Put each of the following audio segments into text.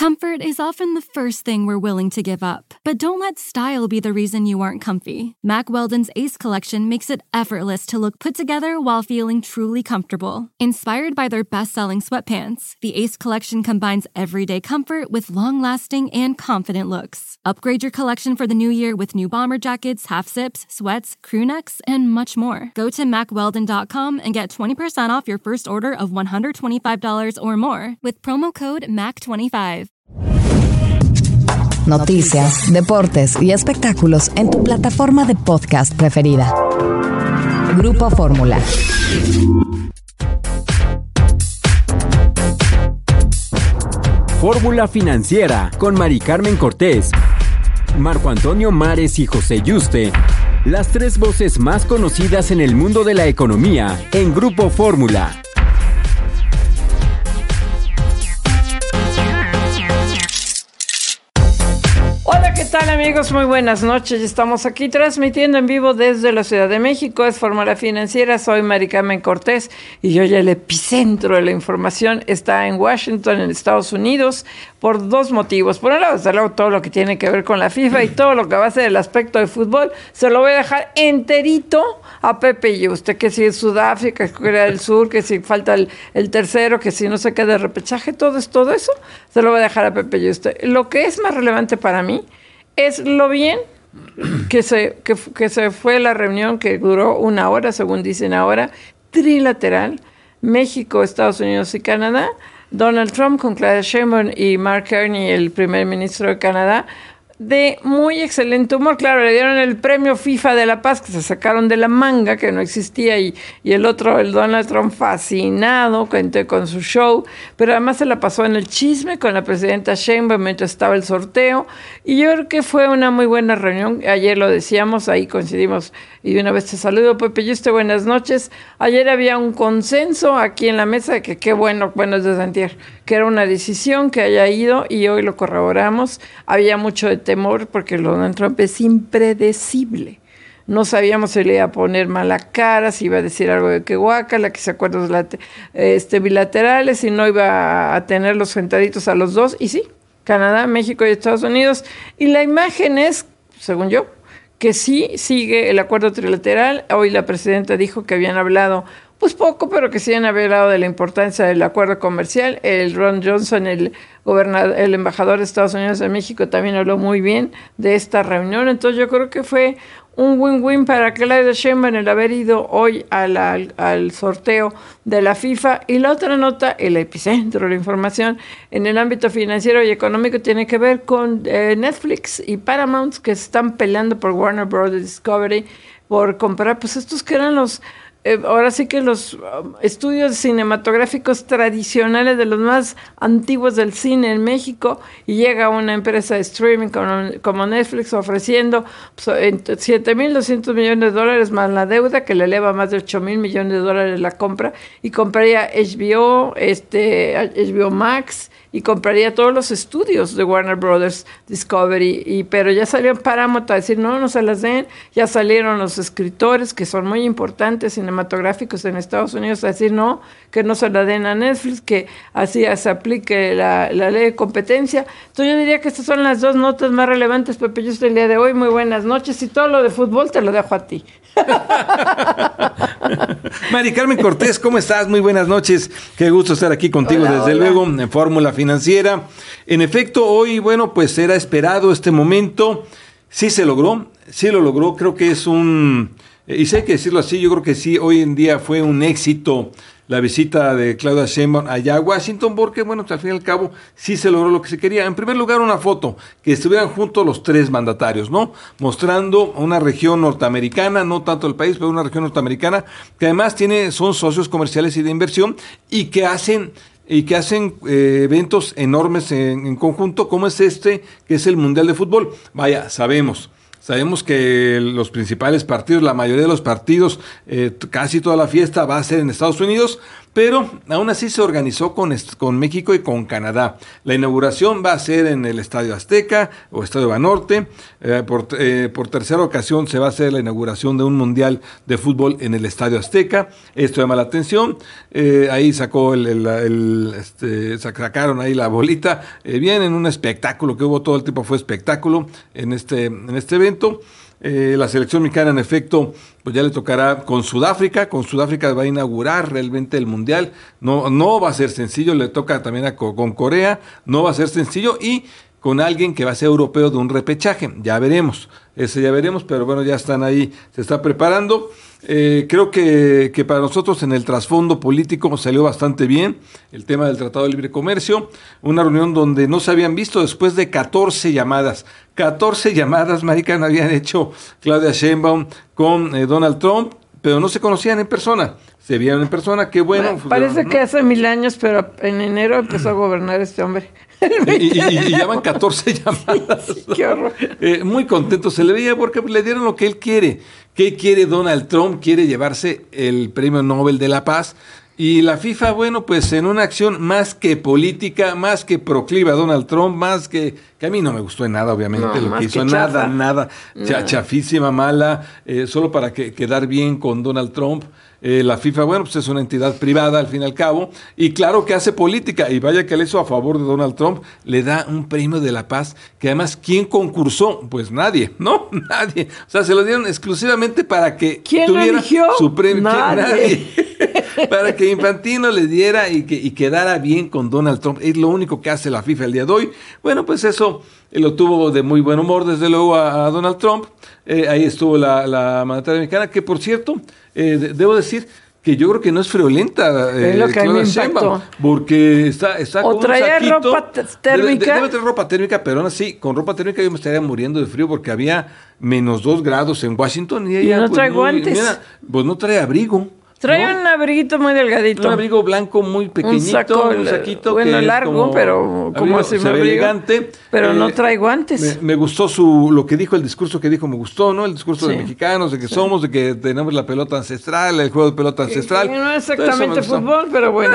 Comfort is often the first thing we're willing to give up. But don't let style be the reason you aren't comfy. Mack Weldon's Ace Collection makes it effortless to look put together while feeling truly comfortable. Inspired by their best-selling sweatpants, the Ace Collection combines everyday comfort with long-lasting and confident looks. Upgrade your collection for the new year with new bomber jackets, half-zips, sweats, crew necks, and much more. Go to MackWeldon.com and get 20% off your first order of $125 or more with promo code MAC25. Noticias, deportes y espectáculos en tu plataforma de podcast preferida. Grupo Fórmula. Fórmula Financiera con Mari Carmen Cortés, Marco Antonio Mares y José Yuste. Las tres voces más conocidas en el mundo de la economía en Grupo Fórmula. Hola, ¿qué tal amigos? Muy buenas noches. Estamos aquí transmitiendo en vivo desde la Ciudad de México. Es Fórmula Financiera. Soy Mari Carmen Cortés y hoy el epicentro de la información está en Washington, en Estados Unidos, por dos motivos. Por un lado, desde luego, todo lo que tiene que ver con la FIFA y todo lo que va a ser el aspecto de fútbol. Se lo voy a dejar enterito a Pepe Yuste, que si es Sudáfrica, que Corea del Sur, que si falta el tercero, que si no se queda de repechaje, todo eso, se lo voy a dejar a Pepe Yuste. Lo que es más relevante para mí es lo bien que se fue la reunión, que duró 1 hora, según dicen ahora, trilateral, México, Estados Unidos y Canadá. Donald Trump con Claudia Sheinbaum y Mark Carney, el primer ministro de Canadá, de muy excelente humor. Claro, le dieron el premio FIFA de la paz, que se sacaron de la manga, que no existía, y el otro, el Donald Trump, fascinado con su show, pero además se la pasó en el chisme con la presidenta Sheinbaum mientras estaba el sorteo, y yo creo que fue una muy buena reunión. Ayer lo decíamos, ahí coincidimos, y de una vez te saludo, Pepe Yuste, buenas noches. Ayer había un consenso aquí en la mesa de que qué bueno es desde antier, que era una decisión que haya ido, y hoy lo corroboramos. Había mucho de temor porque Donald Trump es impredecible. No sabíamos si le iba a poner mala cara, si iba a decir algo de que guácala, que se acuerdos bilaterales, si no iba a tenerlos sentaditos a los dos. Y sí, Canadá, México y Estados Unidos. Y la imagen es, según yo, que sí sigue el acuerdo trilateral. Hoy la presidenta dijo que habían hablado pues poco, pero que sí han hablado de la importancia del acuerdo comercial. El Ron Johnson, el embajador de Estados Unidos en México, también habló muy bien de esta reunión. Entonces yo creo que fue un win-win para Claudia Sheinbaum el haber ido hoy al sorteo de la FIFA. Y la otra nota, el epicentro de la información en el ámbito financiero y económico, tiene que ver con Netflix y Paramount, que se están peleando por Warner Bros. Discovery, por comprar pues estos que eran los ahora sí que los estudios cinematográficos tradicionales, de los más antiguos del cine en México, y llega una empresa de streaming como Netflix ofreciendo $7,200 millones más la deuda, que le eleva a más de $8,000 millones la compra, y compraría HBO Max, y compraría todos los estudios de Warner Brothers Discovery, pero ya salió Paramount a decir no se las den. Ya salieron los escritores, que son muy importantes cinematográficos en Estados Unidos, a decir no, que no se la den a Netflix, que así se aplique la ley de competencia. Entonces yo diría que estas son las dos notas más relevantes, Pepe Yuste, el día de hoy. Muy buenas noches, y todo lo de fútbol te lo dejo a ti. Mari Carmen Cortés, ¿cómo estás? Muy buenas noches. Qué gusto estar aquí contigo, desde luego, en Fórmula Financiera. En efecto, hoy, pues era esperado este momento. Sí se logró, sí lo logró. Creo que es y si hay que decirlo así, yo creo que sí, hoy en día fue un éxito la visita de Claudia Sheinbaum allá a Washington, porque, al fin y al cabo, sí se logró lo que se quería. En primer lugar, una foto, que estuvieran juntos los tres mandatarios, ¿no? Mostrando una región norteamericana, no tanto el país, pero una región norteamericana, que además son socios comerciales y de inversión, y que hacen eventos enormes en conjunto, como es que es el Mundial de Fútbol. Vaya, sabemos que los principales partidos, la mayoría de los partidos, casi toda la fiesta va a ser en Estados Unidos, pero aún así se organizó con México y con Canadá. La inauguración va a ser en el Estadio Azteca o Estadio Banorte. Por tercera ocasión se va a hacer la inauguración de un mundial de fútbol en el Estadio Azteca. Esto llama la atención. Ahí sacaron ahí la bolita. Bien, en un espectáculo que hubo, todo el tiempo fue espectáculo en este evento. La selección mexicana, en efecto, pues ya le tocará con Sudáfrica. Con Sudáfrica va a inaugurar realmente el Mundial. No va a ser sencillo, le toca también con Corea. No va a ser sencillo y con alguien que va a ser europeo de un repechaje. Ya veremos, pero bueno, ya están ahí, se está preparando. Creo que para nosotros en el trasfondo político salió bastante bien el tema del Tratado de Libre Comercio, una reunión donde no se habían visto después de 14 llamadas, Marica, no habían hecho Claudia Sheinbaum con Donald Trump, pero no se conocían en persona. Se vieron en persona, qué bueno. Parece que hace 1000 años, pero en enero empezó a gobernar este hombre. Y ya van 14 llamadas. Sí, qué horror. Muy contento se le veía porque le dieron lo que él quiere. ¿Qué quiere Donald Trump? Quiere llevarse el Premio Nobel de la Paz. Y la FIFA, bueno, pues en una acción más que política, más que proclive a Donald Trump, más que a mí no me gustó en nada, obviamente, lo que hizo, nada, chafísima, mala, solo para quedar bien con Donald Trump. La FIFA, bueno, pues es una entidad privada al fin y al cabo, y claro que hace política, y vaya que le hizo a favor de Donald Trump, le da un premio de la paz, que además, ¿quién concursó? Pues nadie, nadie. O sea, se lo dieron exclusivamente para que tuviera su premio. Nadie. Para que Infantino le diera y quedara bien con Donald Trump. Es lo único que hace la FIFA el día de hoy. Bueno, pues eso lo tuvo de muy buen humor, desde luego, a Donald Trump. Ahí estuvo la mandataria mexicana, que por cierto, debo decir que yo creo que no es friolenta. Es lo que a mí me impactó. Porque está con un saquito. Ropa térmica. Debe tener ropa térmica, pero aún así, con ropa térmica yo me estaría muriendo de frío porque había -2 grados en Washington. Y ella, no trae guantes. Pues no trae abrigo. Trae un abriguito muy delgadito. Un abrigo blanco muy pequeñito, un saquito bueno, que largo, como, pero como así se ve elegante. Pero no trae guantes. Me gustó lo que dijo, el discurso que dijo, me gustó, ¿no? El discurso de mexicanos, de que somos, de que tenemos la pelota ancestral, el juego de pelota ancestral. Que no es exactamente fútbol, pero bueno.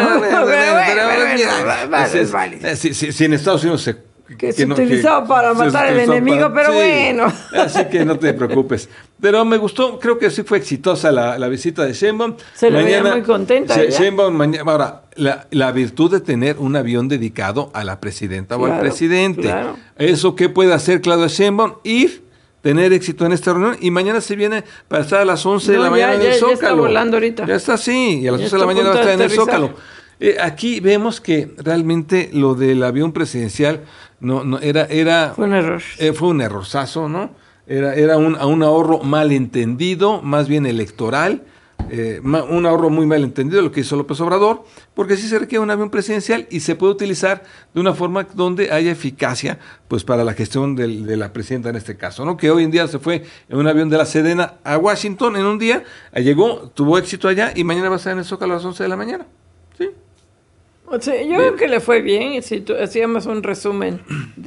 Si en Estados Unidos se utilizaba para matar al enemigo, pero bueno. Así que no te preocupes. Pero me gustó, creo que sí fue exitosa la visita de Sheinbaum. Se le veía muy contenta. Sheinbaum, ahora, la virtud de tener un avión dedicado a la presidenta o al presidente. Claro. ¿Eso qué puede hacer Claudia Sheinbaum? Tener éxito en esta reunión, y mañana se viene para estar a las 11 de la mañana en el Zócalo. Ya está volando ahorita. Ya está, sí, y a las 11 de la mañana va a estar en el Zócalo. Aquí vemos que realmente lo del avión presidencial era fue un error. Fue un errorzazo, ¿no? Era un ahorro malentendido, más bien electoral, un ahorro muy malentendido lo que hizo López Obrador, porque sí se requiere un avión presidencial y se puede utilizar de una forma donde haya eficacia, pues para la gestión de la presidenta en este caso, ¿no? Que hoy en día se fue en un avión de la Sedena a Washington en un día, llegó, tuvo éxito allá y mañana va a estar en el Zócalo a las 11 de la mañana. ¿Sí? O sea, yo creo que le fue bien. Si hacíamos un resumen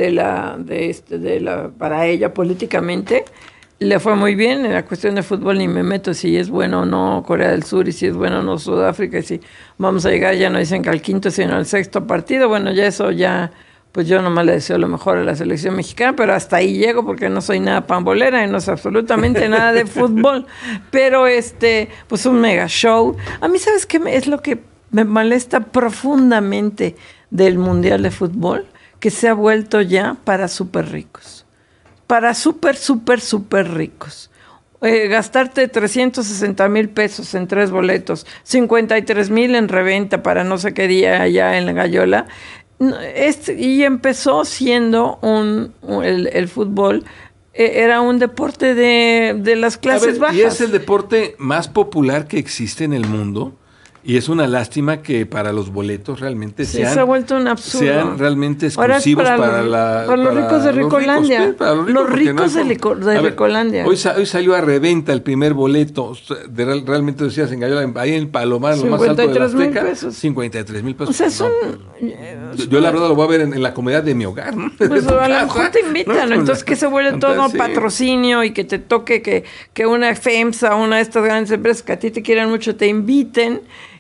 para ella políticamente, le fue muy bien. En la cuestión de fútbol ni me meto si es bueno o no Corea del Sur y si es bueno o no Sudáfrica y si vamos a llegar, ya no dicen que al 5º sino al 6º partido. Bueno, pues yo nomás le deseo lo mejor a la selección mexicana, pero hasta ahí llego porque no soy nada pambolera y no sé absolutamente nada de fútbol. Pero pues un mega show. A mí, ¿sabes qué es lo que me molesta profundamente del Mundial de Fútbol? Que se ha vuelto ya para súper ricos. Para súper ricos. Gastarte 360,000 pesos en 3 boletos, 53,000 en reventa para no sé qué día allá en la Gallola. Y empezó siendo el fútbol, era un deporte de las clases bajas. Y es el deporte más popular que existe en el mundo. Y es una lástima que para los boletos realmente se ha vuelto un absurdo. Sean realmente exclusivos para los ricos de Ricolandia. Los ricos de Ricolandia. Hoy salió a reventa el primer boleto. Realmente decías en Gallola, ahí en Palomar, lo más alto de la Azteca, 53,000 pesos. O sea, yo la verdad lo voy a ver en la comodidad de mi hogar, ¿no? Pues a lo mejor te invitan, ¿no? Entonces que se vuelve todo patrocinio y que te toque que una FEMSA, una de estas grandes empresas que a ti te quieran mucho, te inviten.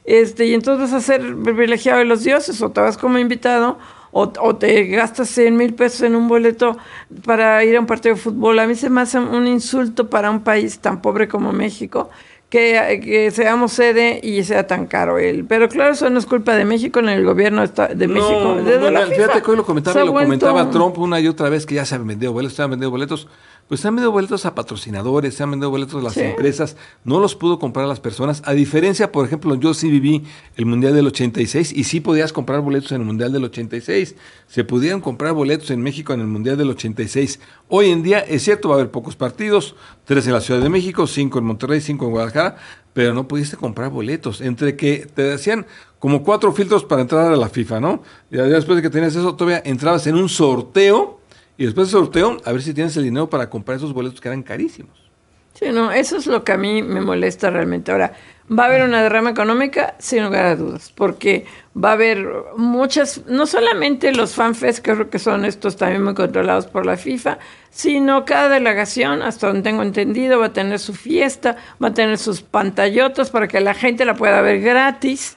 y entonces vas a ser privilegiado de los dioses, o te vas como invitado, o te gastas 100,000 pesos en un boleto para ir a un partido de fútbol. A mí se me hace un insulto para un país tan pobre como México, que seamos sede y sea tan caro él. Pero claro, eso no es culpa de México, ni el gobierno de México. Fíjate que hoy lo comentaba Trump una y otra vez, que ya se han vendido boletos, pues se han vendido boletos a patrocinadores, se han vendido boletos a las empresas, no los pudo comprar las personas. A diferencia, por ejemplo, yo sí viví el Mundial del 86 y sí podías comprar boletos en el Mundial del 86. Se pudieron comprar boletos en México en el Mundial del 86. Hoy en día, es cierto, va a haber pocos partidos, 3 en la Ciudad de México, 5 en Monterrey, 5 en Guadalajara, pero no pudiste comprar boletos. Entre que te decían como 4 filtros para entrar a la FIFA, ¿no? Y después de que tenías eso, todavía entrabas en un sorteo, y después del sorteo, a ver si tienes el dinero para comprar esos boletos que eran carísimos. Sí, no, eso es lo que a mí me molesta realmente. Ahora, ¿va a haber una derrama económica? Sin lugar a dudas, porque va a haber muchas, no solamente los fanfests, que creo que son estos también muy controlados por la FIFA, sino cada delegación, hasta donde tengo entendido, va a tener su fiesta, va a tener sus pantallotas para que la gente la pueda ver gratis.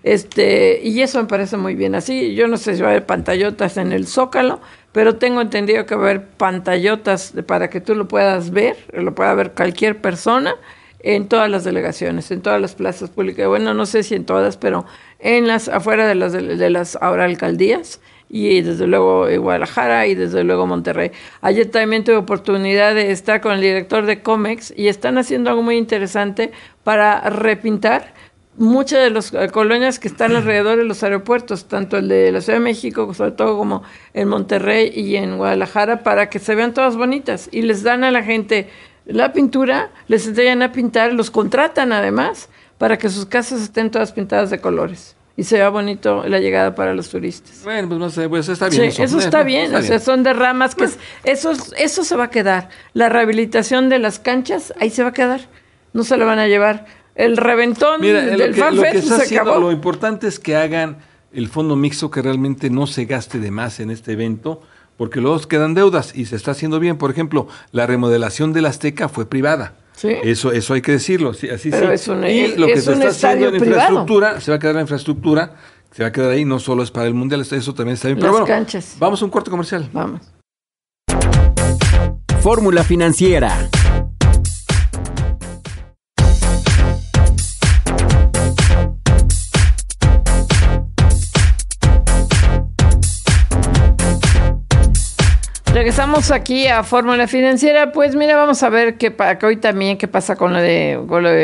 Y eso me parece muy bien. Así, yo no sé si va a haber pantallotas en el Zócalo, pero tengo entendido que va a haber pantallotas para que tú lo puedas ver, lo pueda ver cualquier persona en todas las delegaciones, en todas las plazas públicas. Bueno, no sé si en todas, pero en las afuera de las ahora alcaldías, y desde luego Guadalajara y desde luego Monterrey. Ayer también tuve oportunidad de estar con el director de Comex y están haciendo algo muy interesante para repintar muchas de las colonias que están alrededor de los aeropuertos, tanto el de la Ciudad de México, sobre todo como en Monterrey y en Guadalajara, para que se vean todas bonitas. Y les dan a la gente la pintura, les enseñan a pintar, los contratan además, para que sus casas estén todas pintadas de colores. Y se vea bonito la llegada para los turistas. Bueno, pues no sé, pues está bien. Sí, eso está bien, o sea, son derramas que eso se va a quedar. La rehabilitación de las canchas, ahí se va a quedar. No se la van a llevar. El reventón del FanFest se acabó. Lo importante es que hagan el fondo mixto, que realmente no se gaste de más en este evento, porque luego quedan deudas y se está haciendo bien. Por ejemplo, la remodelación del Azteca fue privada. ¿Sí? Eso hay que decirlo. Sí, así pero sí. Y lo que se está haciendo en infraestructura, se va a quedar la infraestructura, se va a quedar ahí, no solo es para el Mundial, eso también está bien. Pero bueno, canchas. Vamos a un corte comercial. Vamos. Fórmula Financiera. Regresamos aquí a Fórmula Financiera. Pues mira, vamos a ver que hoy también qué pasa con lo de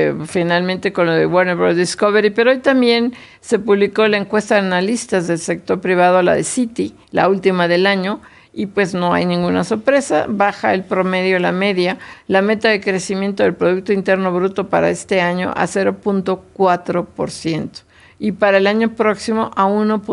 Warner Bros. Discovery, pero hoy también se publicó la encuesta de analistas del sector privado, la de Citi, la última del año, y pues no hay ninguna sorpresa, baja el promedio, la media, la meta de crecimiento del Producto Interno Bruto para este año a 0.4%. Y para el año próximo a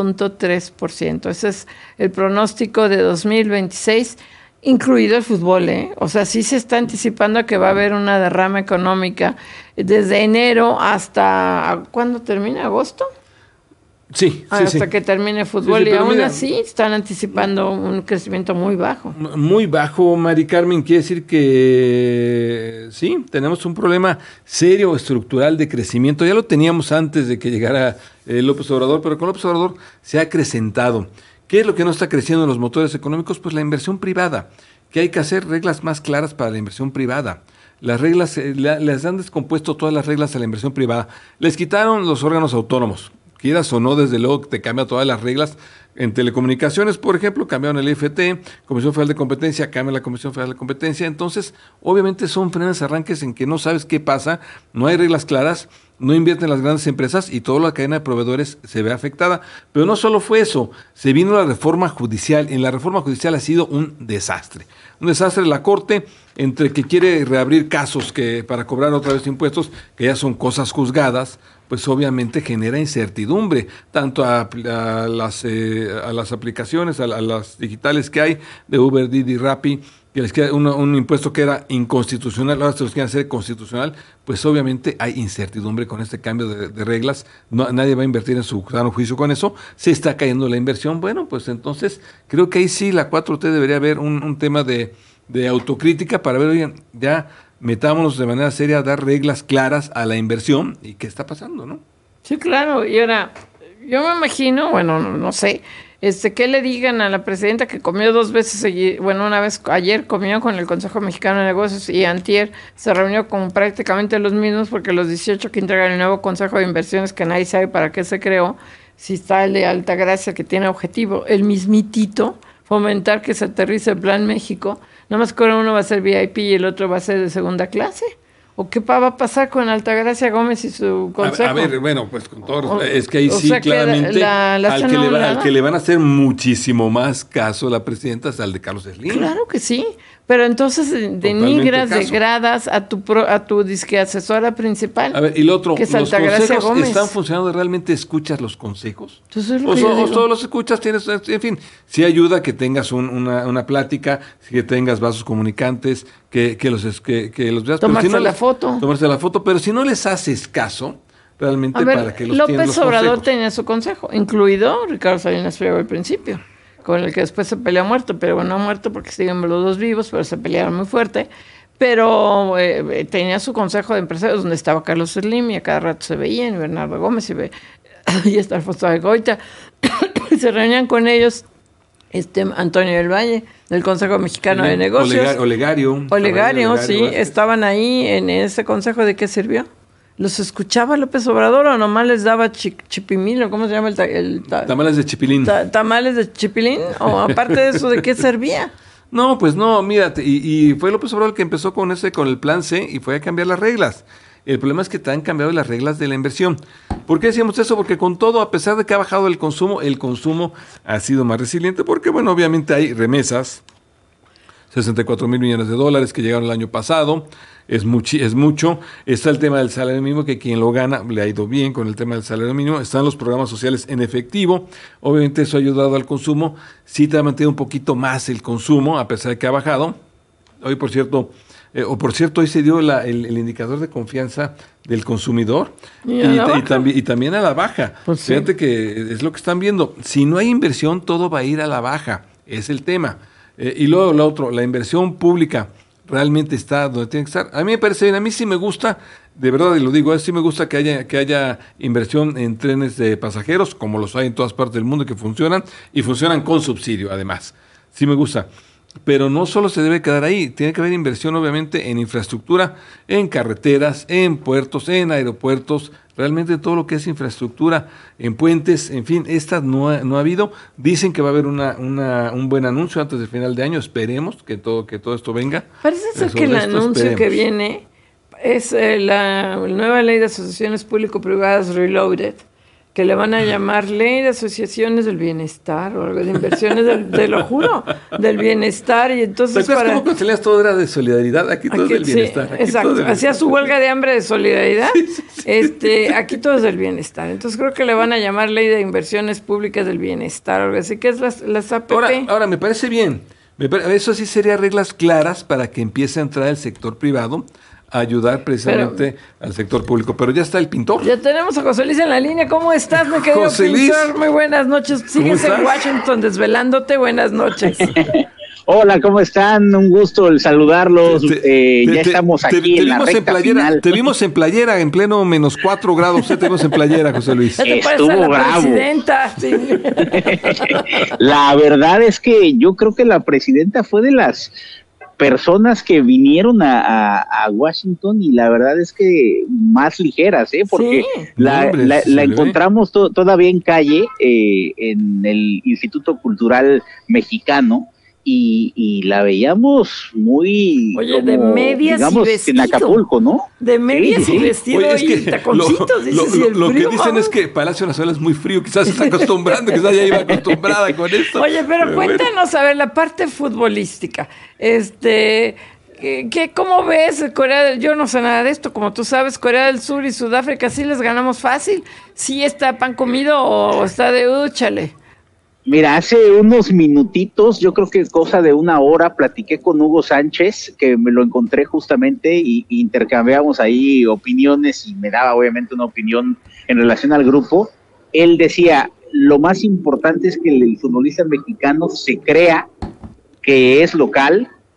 1.3%. Ese es el pronóstico de 2026, incluido el fútbol, ¿eh? O sea, sí se está anticipando a que va a haber una derrama económica desde enero hasta... ¿Cuándo termina? ¿Agosto? Sí, hasta que termine el fútbol, y aún así están anticipando un crecimiento muy bajo. Muy bajo, Mari Carmen, quiere decir que sí, tenemos un problema serio estructural de crecimiento. Ya lo teníamos antes de que llegara López Obrador, pero con López Obrador se ha acrecentado. ¿Qué es lo que no está creciendo en los motores económicos? Pues la inversión privada, que hay que hacer reglas más claras para la inversión privada. Las reglas, les han descompuesto todas las reglas a la inversión privada. Les quitaron los órganos autónomos. Quieras o no, desde luego que te cambia todas las reglas. En telecomunicaciones, por ejemplo, cambiaron el IFT, Comisión Federal de Competencia, cambia la Comisión Federal de Competencia. Entonces, obviamente son frenos arranques en que no sabes qué pasa, no hay reglas claras, no invierten las grandes empresas y toda la cadena de proveedores se ve afectada. Pero no solo fue eso, se vino la reforma judicial. En la reforma judicial ha sido un desastre. Un desastre la Corte, entre que quiere reabrir casos para cobrar otra vez impuestos, que ya son cosas juzgadas, pues obviamente genera incertidumbre, tanto a las aplicaciones, a las digitales que hay, de Uber, Didi, Rappi, que les queda un impuesto que era inconstitucional, ahora se los quieren hacer constitucional, pues obviamente hay incertidumbre con este cambio de reglas, nadie va a invertir en su sano juicio con eso, se está cayendo la inversión. Bueno, pues entonces creo que ahí sí la 4T debería haber un tema de autocrítica para ver, oigan, ya metámonos de manera seria a dar reglas claras a la inversión y qué está pasando, ¿no? Sí, claro, y ahora, yo me imagino, bueno, no sé, que le digan a la presidenta que comió 2 veces, una vez, ayer comió con el Consejo Mexicano de Negocios y antier se reunió con prácticamente los mismos, porque los 18 que integran el nuevo Consejo de Inversiones, que nadie sabe para qué se creó, si está el de Altagracia, que tiene objetivo, el mismitito, fomentar que se aterrice el Plan México, nada más que uno va a ser VIP y el otro va a ser de segunda clase. ¿O qué va a pasar con Altagracia Gómez y su consejo? A ver, bueno, pues con todo, es que ahí sí, sea, claramente, al que le van a hacer muchísimo más caso a la presidenta es al de Carlos Slim. Claro que sí, pero entonces denigras, degradas a tu disque asesora principal. A ver, y lo otro, que es ¿los Altagracia consejos Gómez están funcionando? ¿Realmente escuchas los consejos? Entonces, o todos los escuchas, tienes, en fin, sí ayuda que tengas una plática, que tengas vasos comunicantes, que los veas. Tomarse la foto, pero si no les haces caso, realmente, a ver, para que los López tienen los Obrador consejos. tenía su consejo, incluido Ricardo Salinas Pliego al principio, con el que después se peleó muerto, pero bueno, no muerto porque siguen los dos vivos, pero se pelearon muy fuerte. Pero tenía su consejo de empresarios donde estaba Carlos Slim y a cada rato se veían, y Bernardo Gómez y está Alfonso de Goita, y se reunían con ellos. Antonio del Valle, del Consejo Mexicano de Negocios. Olegario, sí, estaban ahí en ese consejo. ¿De qué sirvió? ¿Los escuchaba López Obrador o nomás les daba chipimil o cómo se llama tamales de chipilín? ¿Tamales de chipilín? ¿O aparte de eso, de qué servía? No, pues no, mírate, y fue López Obrador el que empezó con el plan C y fue a cambiar las reglas. El problema es que te han cambiado las reglas de la inversión. ¿Por qué decíamos eso? Porque con todo, a pesar de que ha bajado el consumo ha sido más resiliente, porque bueno, obviamente hay remesas, 64 mil millones de dólares que llegaron el año pasado, es mucho. Está el tema del salario mínimo, que quien lo gana le ha ido bien con el tema del salario mínimo. Están los programas sociales en efectivo, obviamente eso ha ayudado al consumo, sí te ha mantenido un poquito más el consumo, a pesar de que ha bajado. Hoy, por cierto, hoy se dio el indicador de confianza del consumidor y también a la baja. Pues sí. Fíjate que es lo que están viendo. Si no hay inversión, todo va a ir a la baja. Es el tema. Y luego lo otro, la inversión pública realmente está donde tiene que estar. A mí me parece bien, a mí sí me gusta, de verdad, y lo digo, sí me gusta que haya inversión en trenes de pasajeros, como los hay en todas partes del mundo, que funcionan, y funcionan con subsidio, además. Sí me gusta. Pero no solo se debe quedar ahí, tiene que haber inversión obviamente en infraestructura, en carreteras, en puertos, en aeropuertos, realmente todo lo que es infraestructura, en puentes, en fin, no ha habido. Dicen que va a haber un buen anuncio antes del final de año, esperemos que todo esto venga. Parece ser que el anuncio que viene es la nueva ley de asociaciones público-privadas Reloaded, que le van a llamar Ley de Asociaciones del Bienestar o algo de inversiones, te lo juro, del bienestar. Y entonces ¿te acuerdas cómo concilias todo era de solidaridad? Aquí todo es del bienestar. Sí, exacto, hacía su huelga de hambre de solidaridad, aquí todo es del bienestar. Entonces creo que le van a llamar Ley de Inversiones Públicas del Bienestar, o algo así, que es las APP. Ahora, me parece bien, eso sí sería reglas claras para que empiece a entrar el sector privado, ayudar precisamente al sector público. Pero ya está el pintor. Ya tenemos a José Luis en la línea. ¿Cómo estás, mi querido José pintor? Luis. Muy buenas noches. ¿Sigues en Washington desvelándote? Buenas noches. Hola, ¿cómo están? Un gusto el saludarlos. Ya estamos aquí en la recta final. Te vimos en playera, en pleno -4 grados. Te vimos en playera, José Luis. Estuvo la bravo. Presidenta. Sí. La verdad es que yo creo que la presidenta fue de las personas que vinieron a Washington, y la verdad es que más ligeras, porque sí. la encontramos todavía en calle, en el Instituto Cultural Mexicano, y la veíamos muy, oye, de medias, digamos, y vestido. En Acapulco, ¿no? De medias y vestido. Oye, es que y taconcitos. Lo que dicen es que Palacio Nacional es muy frío, quizás se está acostumbrando, quizás ya iba acostumbrada con esto. Oye, pero cuéntanos, a ver, la parte futbolística. ¿Cómo ves Corea yo no sé nada de esto, como tú sabes, Corea del Sur y Sudáfrica, ¿sí les ganamos fácil? ¿Sí está pan comido o está de úchale? Mira, hace unos minutitos, yo creo que cosa de una hora, platiqué con Hugo Sánchez, que me lo encontré justamente, y intercambiamos ahí opiniones, y me daba obviamente una opinión en relación al grupo. Él decía, lo más importante es que el futbolista mexicano se crea que es local,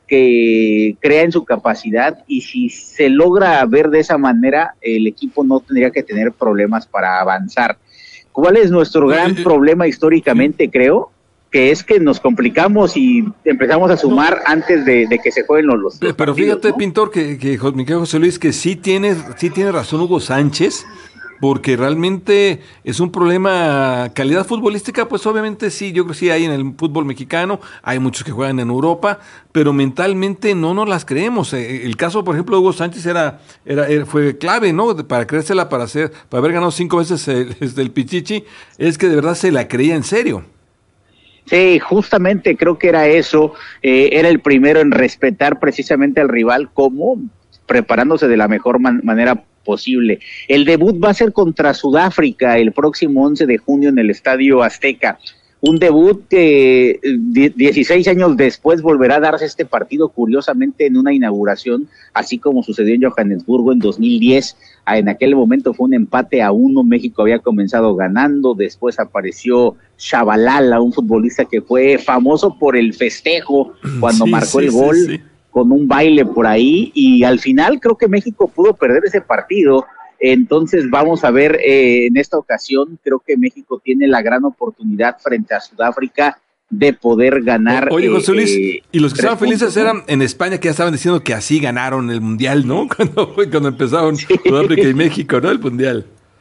que crea en su capacidad, y si se logra ver de esa manera, el equipo no tendría que tener problemas para avanzar. ¿Cuál es nuestro gran problema históricamente, creo? Que es que nos complicamos y empezamos a sumar antes de que se jueguen los Pero partidos, fíjate, ¿no? Pintor, que mi querido José Luis, que sí tiene razón Hugo Sánchez, porque realmente es un problema. Calidad futbolística, pues obviamente sí, yo creo que sí hay en el fútbol mexicano, hay muchos que juegan en Europa, pero mentalmente no nos las creemos. El caso, por ejemplo, de Hugo Sánchez fue clave, ¿no? Para creérsela, para haber ganado 5 veces el Pichichi, es que de verdad se la creía en serio. Sí, justamente creo que era eso, era el primero en respetar precisamente al rival, como preparándose de la mejor manera posible. El debut va a ser contra Sudáfrica el próximo 11 de junio en el Estadio Azteca. Un debut que 16 años después volverá a darse este partido, curiosamente en una inauguración, así como sucedió en Johannesburgo en 2010. En aquel momento fue un empate a 1, México había comenzado ganando, después apareció Shabalala, un futbolista que fue famoso por el festejo cuando marcó el gol. Sí. Con un baile por ahí, y al final creo que México pudo perder ese partido. Entonces vamos a ver, en esta ocasión creo que México tiene la gran oportunidad frente a Sudáfrica de poder ganar. Oye, José Luis, y los que estaban felices eran en España, que ya estaban diciendo que así ganaron el Mundial, ¿no? Cuando empezaron Sudáfrica y México, ¿no? El Mundial.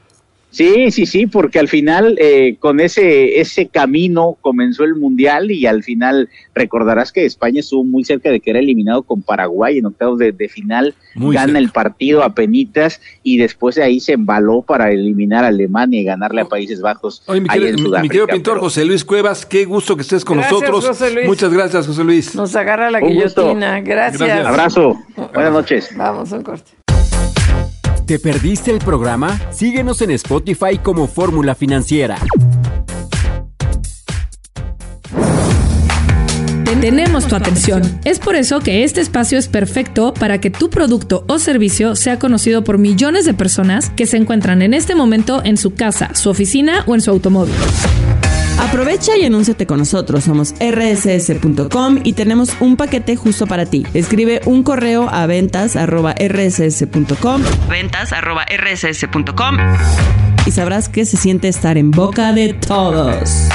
Sí, porque al final con ese camino comenzó el Mundial, y al final recordarás que España estuvo muy cerca de quedar eliminado con Paraguay en octavos de final, gana el partido a penitas, y después de ahí se embaló para eliminar a Alemania y ganarle a Países Bajos. Oye, mi querido pintor, José Luis Cuevas, qué gusto que estés con nosotros. José Luis. Muchas gracias, José Luis. Nos agarra la guillotina. Gracias. Abrazo. Buenas noches. Vamos a un corte. ¿Te perdiste el programa? Síguenos en Spotify como Fórmula Financiera. Tenemos tu atención. Es por eso que este espacio es perfecto para que tu producto o servicio sea conocido por millones de personas que se encuentran en este momento en su casa, su oficina o en su automóvil. Aprovecha y anúnciate con nosotros. Somos rss.com y tenemos un paquete justo para ti. Escribe un correo a ventas@rss.com y sabrás que se siente estar en boca de todos.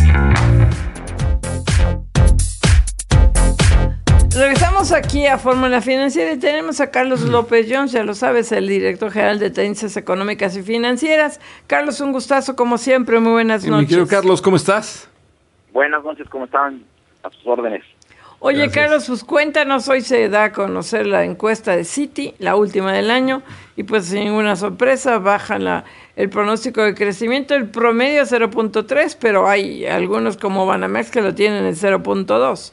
Regresamos aquí a Fórmula Financiera y tenemos a Carlos López Jones, ya lo sabes, el director general de Tendencias Económicas y Financieras. Carlos, un gustazo como siempre, muy buenas noches. Mi querido Carlos, ¿cómo estás? Buenas noches, ¿cómo están? A sus órdenes. Oye, Gracias. Carlos, pues cuéntanos, hoy se da a conocer la encuesta de Citi, la última del año, y pues sin ninguna sorpresa baja el pronóstico de crecimiento, el promedio es 0.3, pero hay algunos como Banamex que lo tienen en 0.2.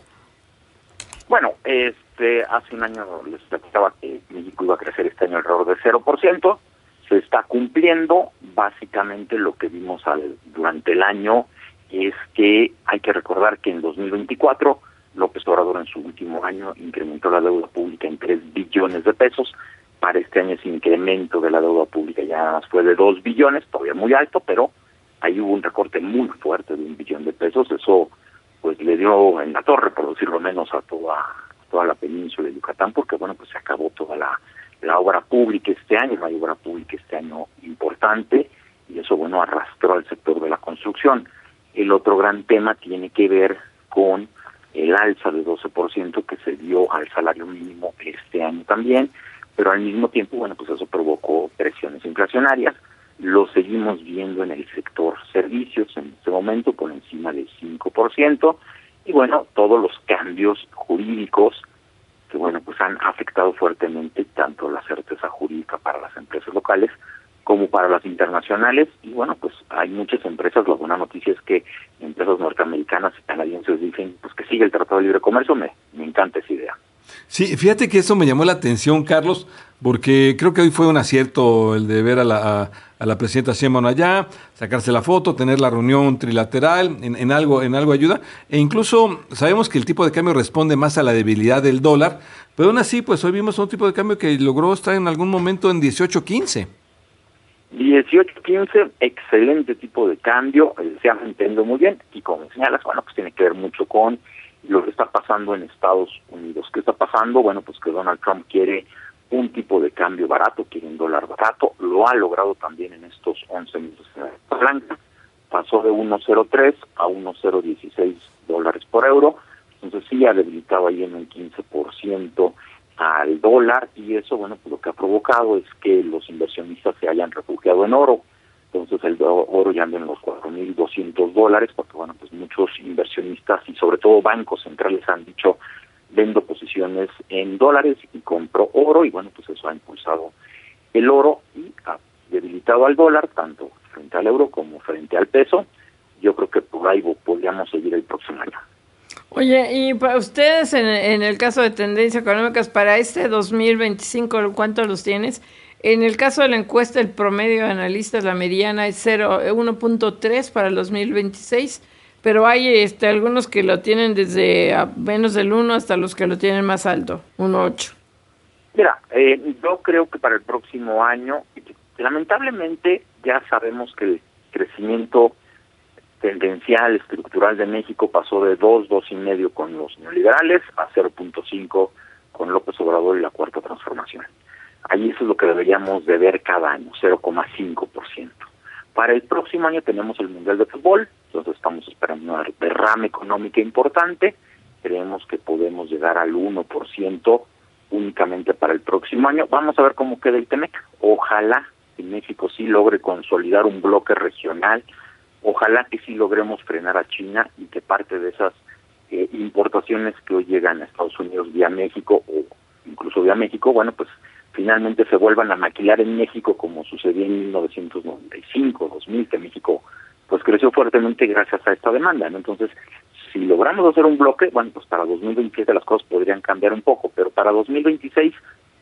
Bueno, hace un año les platicaba que México iba a crecer este año alrededor de 0%, se está cumpliendo. Básicamente lo que vimos durante el año es que hay que recordar que en 2024 López Obrador en su último año incrementó la deuda pública en 3 billones de pesos. Para este año ese incremento de la deuda pública ya fue de 2 billones, todavía muy alto, pero ahí hubo un recorte muy fuerte de 1 billón de pesos. Eso pues le dio en la torre, por decirlo menos, a toda la península de Yucatán, porque bueno, pues se acabó toda la obra pública este año. No hay obra pública este año importante, y eso bueno arrastró al sector de la construcción. El otro gran tema tiene que ver con el alza de 12% que se dio al salario mínimo este año también, pero al mismo tiempo, bueno, pues eso provocó presiones inflacionarias. Lo seguimos viendo en el sector servicios en este momento por encima del 5%, y bueno, todos los cambios jurídicos que bueno, pues han afectado fuertemente tanto la certeza jurídica para las empresas locales como para las internacionales. Y bueno, pues hay muchas empresas, la buena noticia es que empresas norteamericanas y canadienses dicen pues que sigue el Tratado de Libre Comercio. Me encanta esa idea. Sí, fíjate que eso me llamó la atención, Carlos, porque creo que hoy fue un acierto el de ver a la presidenta Sheinbaum allá, sacarse la foto, tener la reunión trilateral, en algo ayuda, e incluso sabemos que el tipo de cambio responde más a la debilidad del dólar, pero aún así, pues hoy vimos un tipo de cambio que logró estar en algún momento en 18.15. 18.15, excelente tipo de cambio, se ha mantenido muy bien, y como señalas, bueno, pues tiene que ver mucho con lo que está pasando en Estados Unidos. ¿Qué está pasando? Bueno, pues que Donald Trump quiere un tipo de cambio barato, quiere un dólar barato, lo ha logrado también en estos 11 meses de la Casa Blanca, pasó de 1.03 a 1.016 dólares por euro, entonces sí ha debilitado ahí en un 15% al dólar, y eso, bueno, pues lo que ha provocado es que los inversionistas se hayan refugiado en oro. Entonces el oro ya anda en los $4,200, porque bueno, pues muchos inversionistas y sobre todo bancos centrales han dicho: vendo posiciones en dólares y compro oro, y bueno, pues eso ha impulsado el oro y ha debilitado al dólar, tanto frente al euro como frente al peso. Yo creo que por ahí podríamos seguir el próximo año. Oye, y para ustedes, en el caso de tendencias económicas, para este 2025, ¿cuántos los tienes? En el caso de la encuesta, el promedio de analistas, la mediana es 1.3 para el 2026, pero hay algunos que lo tienen desde menos del 1 hasta los que lo tienen más alto, 1.8. Mira, yo creo que para el próximo año, lamentablemente ya sabemos que el crecimiento tendencial, estructural de México pasó de 2.5 con los neoliberales a 0.5 con López Obrador y la Cuarta Transformación. Ahí eso es lo que deberíamos de ver cada año, 0.5%. Para el próximo año tenemos el Mundial de Fútbol, entonces estamos esperando una derrama económica importante, creemos que podemos llegar al 1% únicamente para el próximo año. Vamos a ver cómo queda el TEMEC. Ojalá que México sí logre consolidar un bloque regional, ojalá que sí logremos frenar a China y que parte de esas importaciones que hoy llegan a Estados Unidos vía México o incluso vía México, bueno, pues finalmente se vuelvan a maquilar en México, como sucedió en 1995, 2000, que México pues creció fuertemente gracias a esta demanda, ¿no? Entonces, si logramos hacer un bloque, bueno, pues para 2027 las cosas podrían cambiar un poco, pero para 2026,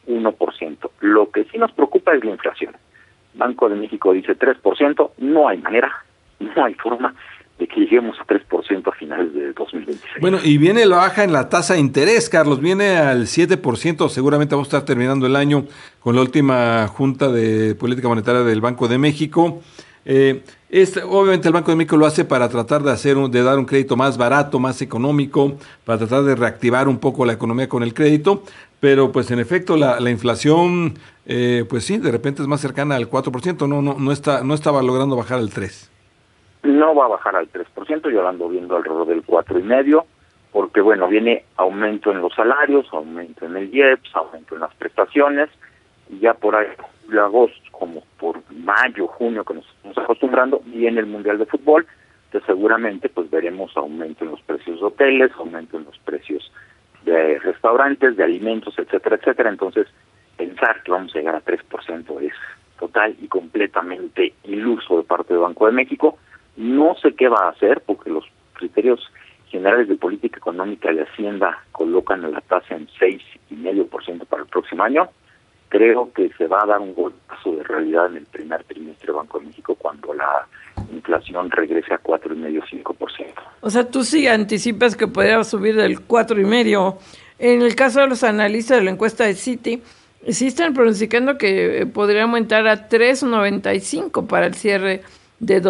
1%. Lo que sí nos preocupa es la inflación. Banco de México dice 3%, no hay manera, no hay forma de que lleguemos a 3% a finales de 2026. Bueno, y viene la baja en la tasa de interés, Carlos, viene al 7%, seguramente vamos a estar terminando el año con la última Junta de Política Monetaria del Banco de México. Obviamente el Banco de México lo hace para tratar de dar un crédito más barato, más económico, para tratar de reactivar un poco la economía con el crédito, pero pues en efecto la inflación, pues sí, de repente es más cercana al 4%, no estaba logrando bajar al 3%. No va a bajar al 3%, yo lo ando viendo alrededor del 4,5%, porque bueno, viene aumento en los salarios, aumento en el IEPS, aumento en las prestaciones, y ya por ahí de agosto, como por mayo, junio, que nos estamos acostumbrando, viene el Mundial de Fútbol, que seguramente pues veremos aumento en los precios de hoteles, aumento en los precios de restaurantes, de alimentos, etcétera, etcétera. Entonces, pensar que vamos a llegar a 3% es total y completamente iluso de parte del Banco de México. No sé qué va a hacer, porque los criterios generales de política económica de Hacienda colocan la tasa en 6,5% para el próximo año. Creo que se va a dar un golpazo de realidad en el primer trimestre del Banco de México cuando la inflación regrese a 4,5-5%. O sea, tú sí anticipas que podría subir del 4,5%. En el caso de los analistas de la encuesta de Citi, sí están pronosticando que podría aumentar a 3,95 para el cierre de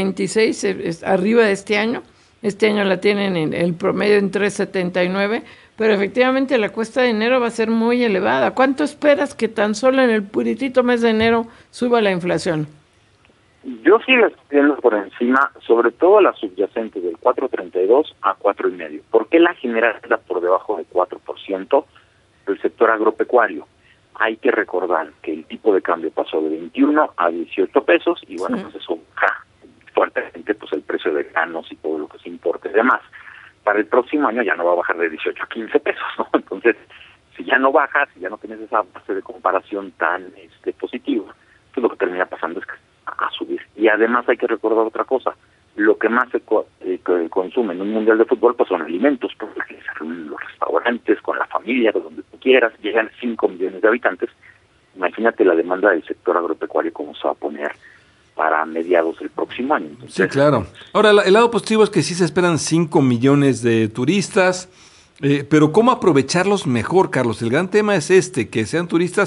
2.26 arriba de este año. Este año la tienen en el promedio en 3.79, pero efectivamente la cuesta de enero va a ser muy elevada. ¿Cuánto esperas que tan solo en el puritito mes de enero suba la inflación? Yo sí la estoy viendo por encima, sobre todo la subyacente del 4.32 a 4.5. ¿Por qué la general está por debajo de 4%? El sector agropecuario. Hay que recordar que el tipo de cambio pasó de 21 a 18 pesos y bueno, pues eso baja fuertemente pues el precio de granos y todo lo que se importe y demás. Para el próximo año ya no va a bajar de 18 a 15 pesos, ¿no? Entonces, si ya no baja, si ya no tienes esa base de comparación tan positiva, pues lo que termina pasando es que a subir. Y además hay que recordar otra cosa, lo que más se consume en un mundial de fútbol pues son alimentos, porque se reúnen los restaurantes con la familia, de donde tú quieras, llegan 5 millones de habitantes. Imagínate la demanda del sector agropecuario cómo se va a poner para mediados del próximo año. Entonces, sí, claro. Ahora, el lado positivo es que sí se esperan 5 millones de turistas, pero ¿cómo aprovecharlos mejor, Carlos? El gran tema es que sean turistas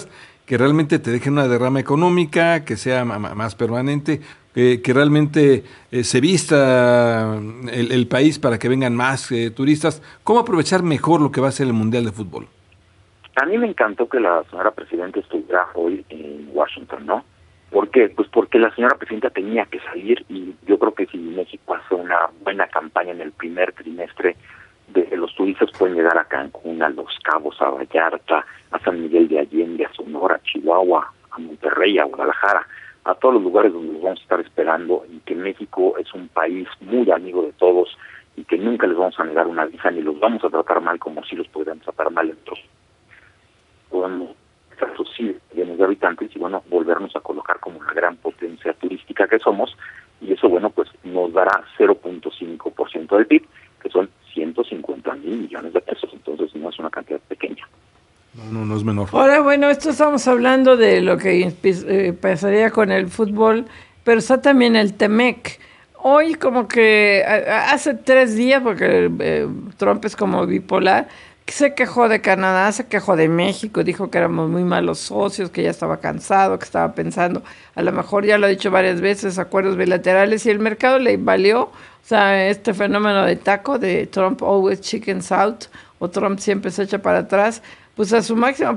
que realmente te dejen una derrama económica, que sea más permanente, que realmente se vista el país para que vengan más turistas. ¿Cómo aprovechar mejor lo que va a ser el Mundial de Fútbol? A mí me encantó que la señora presidenta estuviera hoy en Washington, ¿no? ¿Por qué? Pues porque la señora presidenta tenía que salir, y yo creo que si México hace una buena campaña en el primer trimestre, los turistas pueden llegar a Cancún, a Los Cabos, a Vallarta, a San Miguel de Allende, a Sonora, a Chihuahua, a Monterrey, a Guadalajara, a todos los lugares donde los vamos a estar esperando, y que México es un país muy amigo de todos y que nunca les vamos a negar una visa ni los vamos a tratar mal como si los podríamos tratar mal en otros. Podemos reducir millones de habitantes y bueno, volvernos a colocar como una gran potencia turística que somos, y eso bueno, pues nos dará 0.5% del PIB, que son 150,000 millones de pesos, entonces no es una cantidad pequeña. No es menor. Ahora, bueno, esto estamos hablando de lo que pasaría con el fútbol, pero está también el TEMEC. Hoy como que hace 3 días, porque Trump es como bipolar, se quejó de Canadá, se quejó de México, dijo que éramos muy malos socios, que ya estaba cansado, que estaba pensando, a lo mejor ya lo ha dicho varias veces, acuerdos bilaterales, y el mercado le valió, o sea, este fenómeno de taco, de Trump always chickens out, o Trump siempre se echa para atrás, pues a su máximo,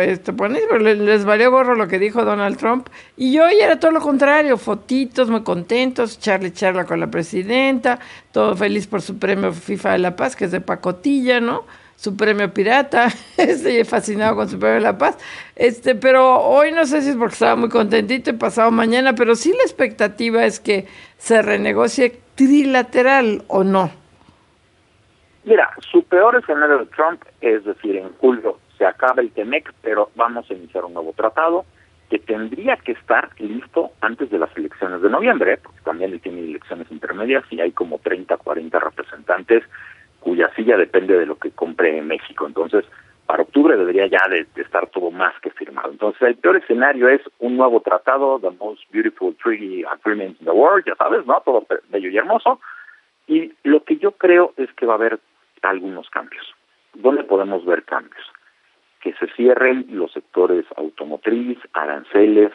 les valió gorro lo que dijo Donald Trump, y hoy era todo lo contrario, fotitos muy contentos, charla con la presidenta, todo feliz por su premio FIFA de la Paz, que es de pacotilla, ¿no? Su premio pirata, fascinado con su premio de la Paz, pero hoy no sé si es porque estaba muy contentito y pasado mañana, pero sí la expectativa es que se renegocie trilateral, ¿o no? Mira, su peor escenario de Trump es decir, en julio se acaba el TEMEC, pero vamos a iniciar un nuevo tratado que tendría que estar listo antes de las elecciones de noviembre, porque también él tiene elecciones intermedias y hay como 30, 40 representantes cuya silla depende de lo que compre México. Entonces, para octubre debería ya de estar todo más que firmado. Entonces, el peor escenario es un nuevo tratado, the most beautiful treaty agreement in the world, ya sabes, ¿no? Todo bello y hermoso. Y lo que yo creo es que va a haber algunos cambios. ¿Dónde podemos ver cambios? Que se cierren los sectores automotriz, aranceles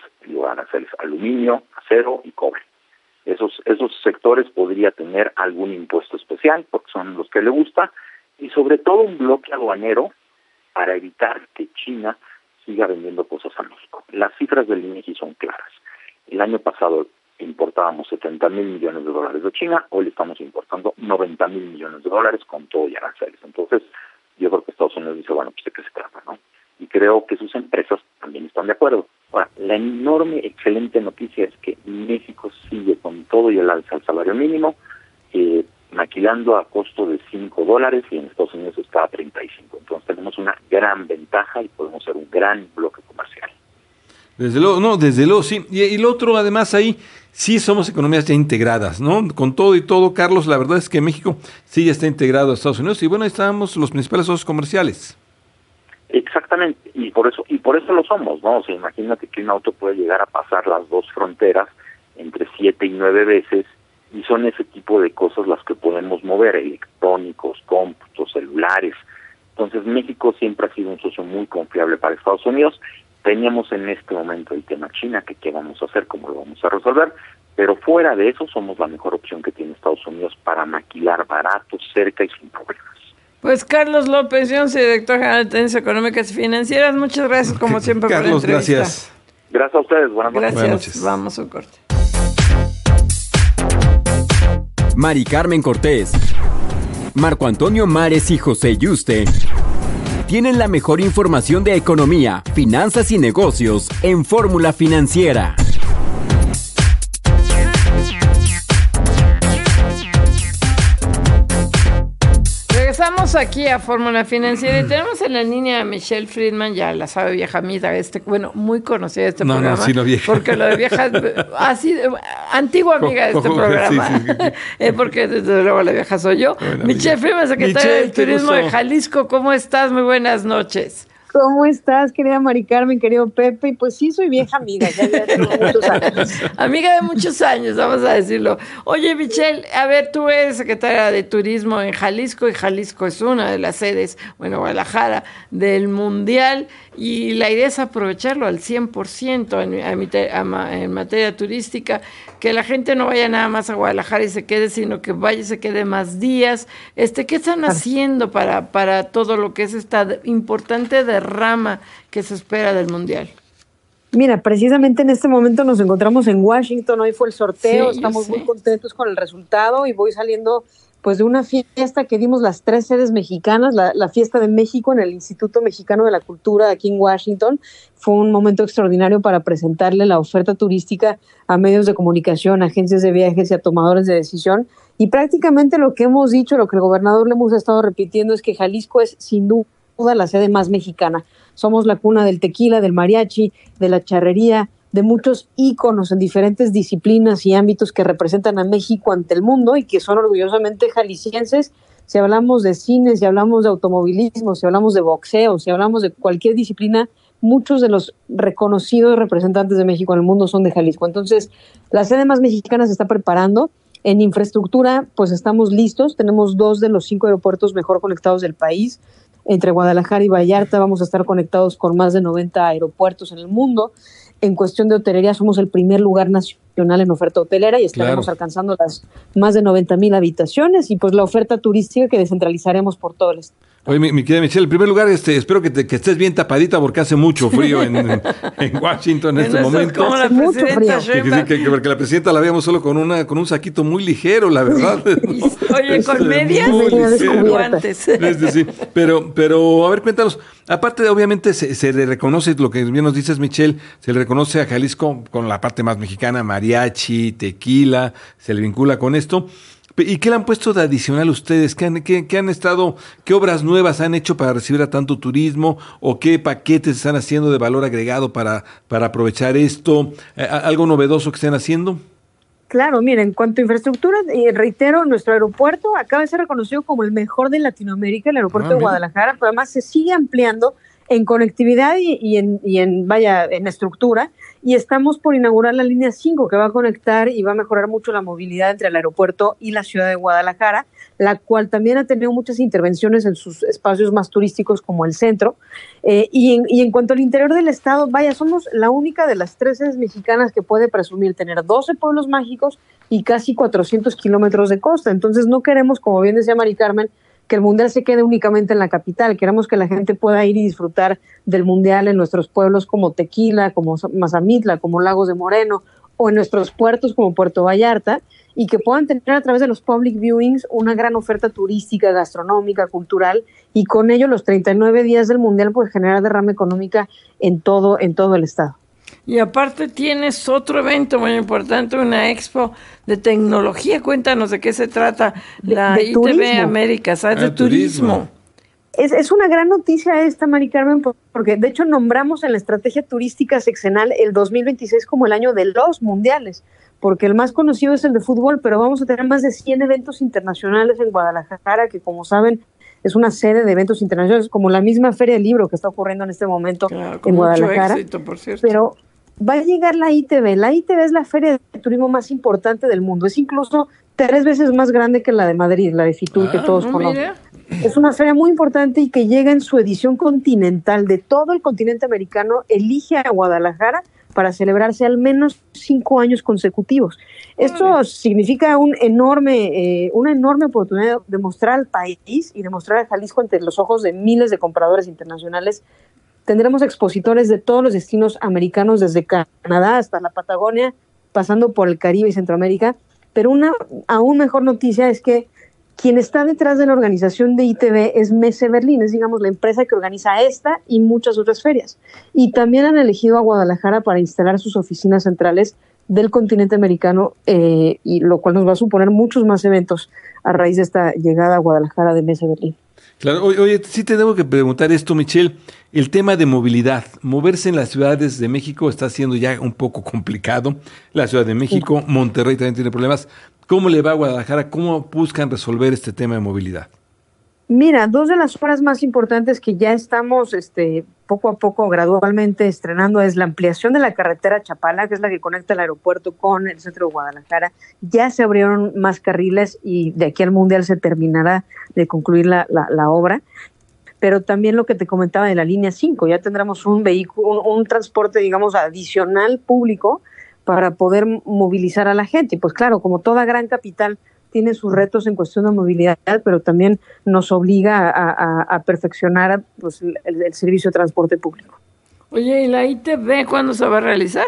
aluminio, acero y cobre. Esos sectores podría tener algún impuesto especial, porque son los que le gusta, y sobre todo un bloque aduanero para evitar que China siga vendiendo cosas a México. Las cifras del INEGI son claras. El año pasado importábamos 70,000 millones de dólares de China, hoy le estamos importando 90,000 millones de dólares con todo y aranceles. Entonces, yo creo que Estados Unidos dice, bueno, pues de qué se trata, ¿no? Y creo que sus empresas también están de acuerdo. Ahora, la enorme, excelente noticia es que México sigue con todo y el alza al salario mínimo, maquilando a costo de $5 y en Estados Unidos está a 35. Entonces tenemos una gran ventaja y podemos ser un gran bloque comercial. Desde luego, sí. Y lo otro, además, ahí sí somos economías ya integradas, ¿no? Con todo y todo, Carlos, la verdad es que México sí ya está integrado a Estados Unidos y bueno, ahí estamos los principales socios comerciales. Exactamente, y por eso lo somos, ¿no? O sea, imagínate que un auto puede llegar a pasar las dos fronteras entre 7 y 9 veces, y son ese tipo de cosas las que podemos mover, electrónicos, cómputos, celulares. Entonces México siempre ha sido un socio muy confiable para Estados Unidos. Teníamos en este momento el tema China, que qué vamos a hacer, cómo lo vamos a resolver, pero fuera de eso somos la mejor opción que tiene Estados Unidos para maquilar barato, cerca y sin problemas. Pues Carlos López, yo soy director general de Tendencias Económicas y Financieras. Muchas gracias, como siempre, Carlos, por la entrevista. Gracias. Gracias a ustedes. Buenas noches. Gracias. Buenas noches. Vamos a un corte. Mari Carmen Cortés, Marco Antonio Mares y José Yuste tienen la mejor información de economía, finanzas y negocios en Fórmula Financiera. Regresamos aquí a Fórmula Financiera y tenemos en la línea a Michelle Friedman, ya la sabe, vieja amiga, muy conocida de este programa. No, sí, no vieja. Porque lo de vieja, así, antigua amiga de este programa. Sí. Porque desde luego la vieja soy yo. Buena Michelle amiga. Friedman, secretaria Michelle, del Turismo qué de gusto. Jalisco, ¿cómo estás? Muy buenas noches. ¿Cómo estás, querida Mari Carmen, querido Pepe? Y pues sí, soy vieja amiga, ya tengo muchos años. Amiga de muchos años, vamos a decirlo. Oye, Michelle, a ver, tú eres secretaria de Turismo en Jalisco, y Jalisco es una de las sedes, bueno, Guadalajara, del Mundial, y la idea es aprovecharlo al 100% en materia turística, que la gente no vaya nada más a Guadalajara y se quede, sino que vaya y se quede más días. ¿Qué están haciendo para todo lo que es esta importante derrama que se espera del Mundial? Mira, precisamente en este momento nos encontramos en Washington, hoy fue el sorteo, estamos muy contentos con el resultado y voy saliendo pues de una fiesta que dimos las 3 sedes mexicanas, la fiesta de México en el Instituto Mexicano de la Cultura aquí en Washington. Fue un momento extraordinario para presentarle la oferta turística a medios de comunicación, agencias de viajes y a tomadores de decisión. Y prácticamente lo que hemos dicho, lo que el gobernador le hemos estado repitiendo es que Jalisco es sin duda la sede más mexicana. Somos la cuna del tequila, del mariachi, de la charrería, de muchos íconos en diferentes disciplinas y ámbitos que representan a México ante el mundo y que son orgullosamente jaliscienses. Si hablamos de cine, si hablamos de automovilismo, si hablamos de boxeo, si hablamos de cualquier disciplina, muchos de los reconocidos representantes de México en el mundo son de Jalisco. Entonces, la sede más mexicana se está preparando. En infraestructura, pues estamos listos. Tenemos 2 de los 5 aeropuertos mejor conectados del país. Entre Guadalajara y Vallarta vamos a estar conectados con más de 90 aeropuertos en el mundo. En cuestión de hotelería somos el primer lugar nacional en oferta hotelera y estaremos alcanzando las más de 90,000 habitaciones y pues la oferta turística que descentralizaremos por todo el estado. Oye, mi querida Michelle, en primer lugar, espero que estés bien tapadita porque hace mucho frío en Washington en este momento. Como la presidenta Sheinbaum. Porque la presidenta la veíamos solo con un saquito muy ligero, la verdad. Oye, con medias y guantes. Sí. Pero, a ver, cuéntanos. Aparte, obviamente, se le reconoce, lo que bien nos dices, Michelle, se le reconoce a Jalisco con la parte más mexicana, mariachi, tequila, se le vincula con esto. ¿Y qué le han puesto de adicional ustedes? ¿Qué obras nuevas han hecho para recibir a tanto turismo? ¿O qué paquetes están haciendo de valor agregado para aprovechar esto? ¿Algo novedoso que estén haciendo? Claro, mira, en cuanto a infraestructura, reitero, nuestro aeropuerto acaba de ser reconocido como el mejor de Latinoamérica, el aeropuerto de Guadalajara, pero además se sigue ampliando en conectividad y en estructura, y estamos por inaugurar la línea 5 que va a conectar y va a mejorar mucho la movilidad entre el aeropuerto y la ciudad de Guadalajara, la cual también ha tenido muchas intervenciones en sus espacios más turísticos como el centro. Y en cuanto al interior del estado, somos la única de las 3 sedes mexicanas que puede presumir tener 12 pueblos mágicos y casi 400 kilómetros de costa. Entonces no queremos, como bien decía Mari Carmen, que el Mundial se quede únicamente en la capital. Queremos que la gente pueda ir y disfrutar del Mundial en nuestros pueblos como Tequila, como Mazamitla, como Lagos de Moreno, o en nuestros puertos como Puerto Vallarta, y que puedan tener a través de los public viewings una gran oferta turística, gastronómica, cultural, y con ello los 39 días del Mundial pues generar derrama económica en todo el estado. Y aparte tienes otro evento muy importante, una expo de tecnología. Cuéntanos de qué se trata, la ITV turismo. América, ¿sabes? De turismo. Es una gran noticia esta, Mari Carmen, porque de hecho nombramos en la estrategia turística sexenal el 2026 como el año de los mundiales, porque el más conocido es el de fútbol, pero vamos a tener más de 100 eventos internacionales en Guadalajara, que como saben es una sede de eventos internacionales, como la misma Feria del Libro que está ocurriendo en este momento en Guadalajara. Mucho éxito, por cierto. Pero va a llegar la ITV. La ITV es la feria de turismo más importante del mundo. Es incluso 3 veces más grande que la de Madrid, la de Fitur, que todos conocen. Mira. Es una feria muy importante y que llega en su edición continental de todo el continente americano, elige a Guadalajara para celebrarse al menos 5 años consecutivos. Esto significa una enorme oportunidad de mostrar al país y de mostrar a Jalisco ante los ojos de miles de compradores internacionales. Tendremos expositores de todos los destinos americanos, desde Canadá hasta la Patagonia, pasando por el Caribe y Centroamérica. Pero una aún mejor noticia es que quien está detrás de la organización de ITV es Messe Berlin, es digamos la empresa que organiza esta y muchas otras ferias. Y también han elegido a Guadalajara para instalar sus oficinas centrales del continente americano, y lo cual nos va a suponer muchos más eventos a raíz de esta llegada a Guadalajara de Messe Berlin. Claro, oye, sí te tengo que preguntar esto, Michelle, el tema de movilidad. Moverse en las ciudades de México está siendo ya un poco complicado. La Ciudad de México, Monterrey también tiene problemas. ¿Cómo le va a Guadalajara? ¿Cómo buscan resolver este tema de movilidad? Mira, 2 de las obras más importantes que ya estamos poco a poco, gradualmente estrenando es la ampliación de la carretera Chapala, que es la que conecta el aeropuerto con el centro de Guadalajara. Ya se abrieron más carriles y de aquí al Mundial se terminará de concluir la obra. Pero también lo que te comentaba de la línea 5, ya tendremos un vehículo, un transporte, digamos, adicional público para poder movilizar a la gente. Y pues claro, como toda gran capital tiene sus retos en cuestión de movilidad, pero también nos obliga a perfeccionar pues, el servicio de transporte público. Oye, ¿y la ITV cuándo se va a realizar?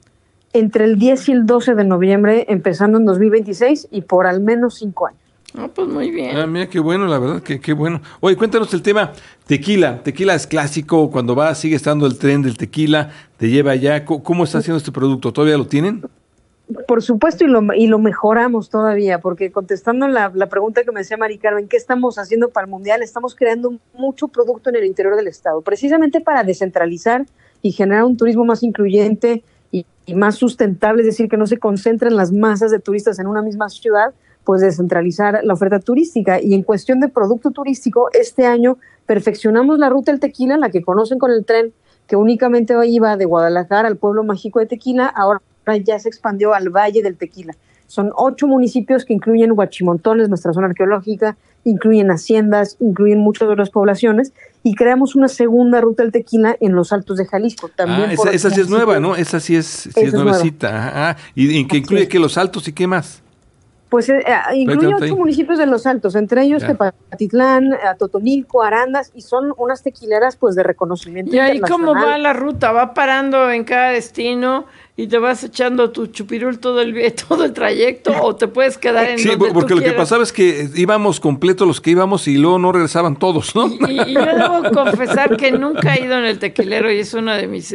Entre el 10 y el 12 de noviembre, empezando en 2026 y por al menos 5 años. Pues muy bien. Mira, qué bueno, la verdad, qué bueno. Oye, cuéntanos el tema tequila. Tequila es clásico, cuando sigue estando el tren del tequila, te lleva allá. ¿Cómo está haciendo este producto? ¿Todavía lo tienen? Por supuesto, y lo mejoramos todavía, porque contestando la pregunta que me decía Mari Carmen, ¿qué estamos haciendo para el Mundial? Estamos creando mucho producto en el interior del estado, precisamente para descentralizar y generar un turismo más incluyente y más sustentable, es decir, que no se concentren las masas de turistas en una misma ciudad, pues descentralizar la oferta turística. Y en cuestión de producto turístico, este año perfeccionamos la ruta del tequila, la que conocen con el tren, que únicamente iba de Guadalajara al pueblo mágico de Tequila, ahora ya se expandió al Valle del Tequila. Son 8 municipios que incluyen Huachimontones, nuestra zona arqueológica, incluyen haciendas, incluyen muchas de las poblaciones, y creamos una segunda ruta del tequila en los Altos de Jalisco. También esa sí es nueva, ¿no? Esa sí es nuevecita. ¿Y que incluye que los Altos y qué más? Pues incluye 8 municipios de los Altos, entre ellos Tepatitlán, Totonilco, Arandas, y son unas tequileras pues de reconocimiento internacional. ¿Y ahí cómo va la ruta? ¿Va parando en cada destino y te vas echando tu chupirul todo el trayecto o te puedes quedar en donde tú porque lo quieras? Que pasaba es que íbamos completos los que íbamos y luego no regresaban todos, ¿no? Y yo debo confesar que nunca he ido en el tequilero y es una de mis...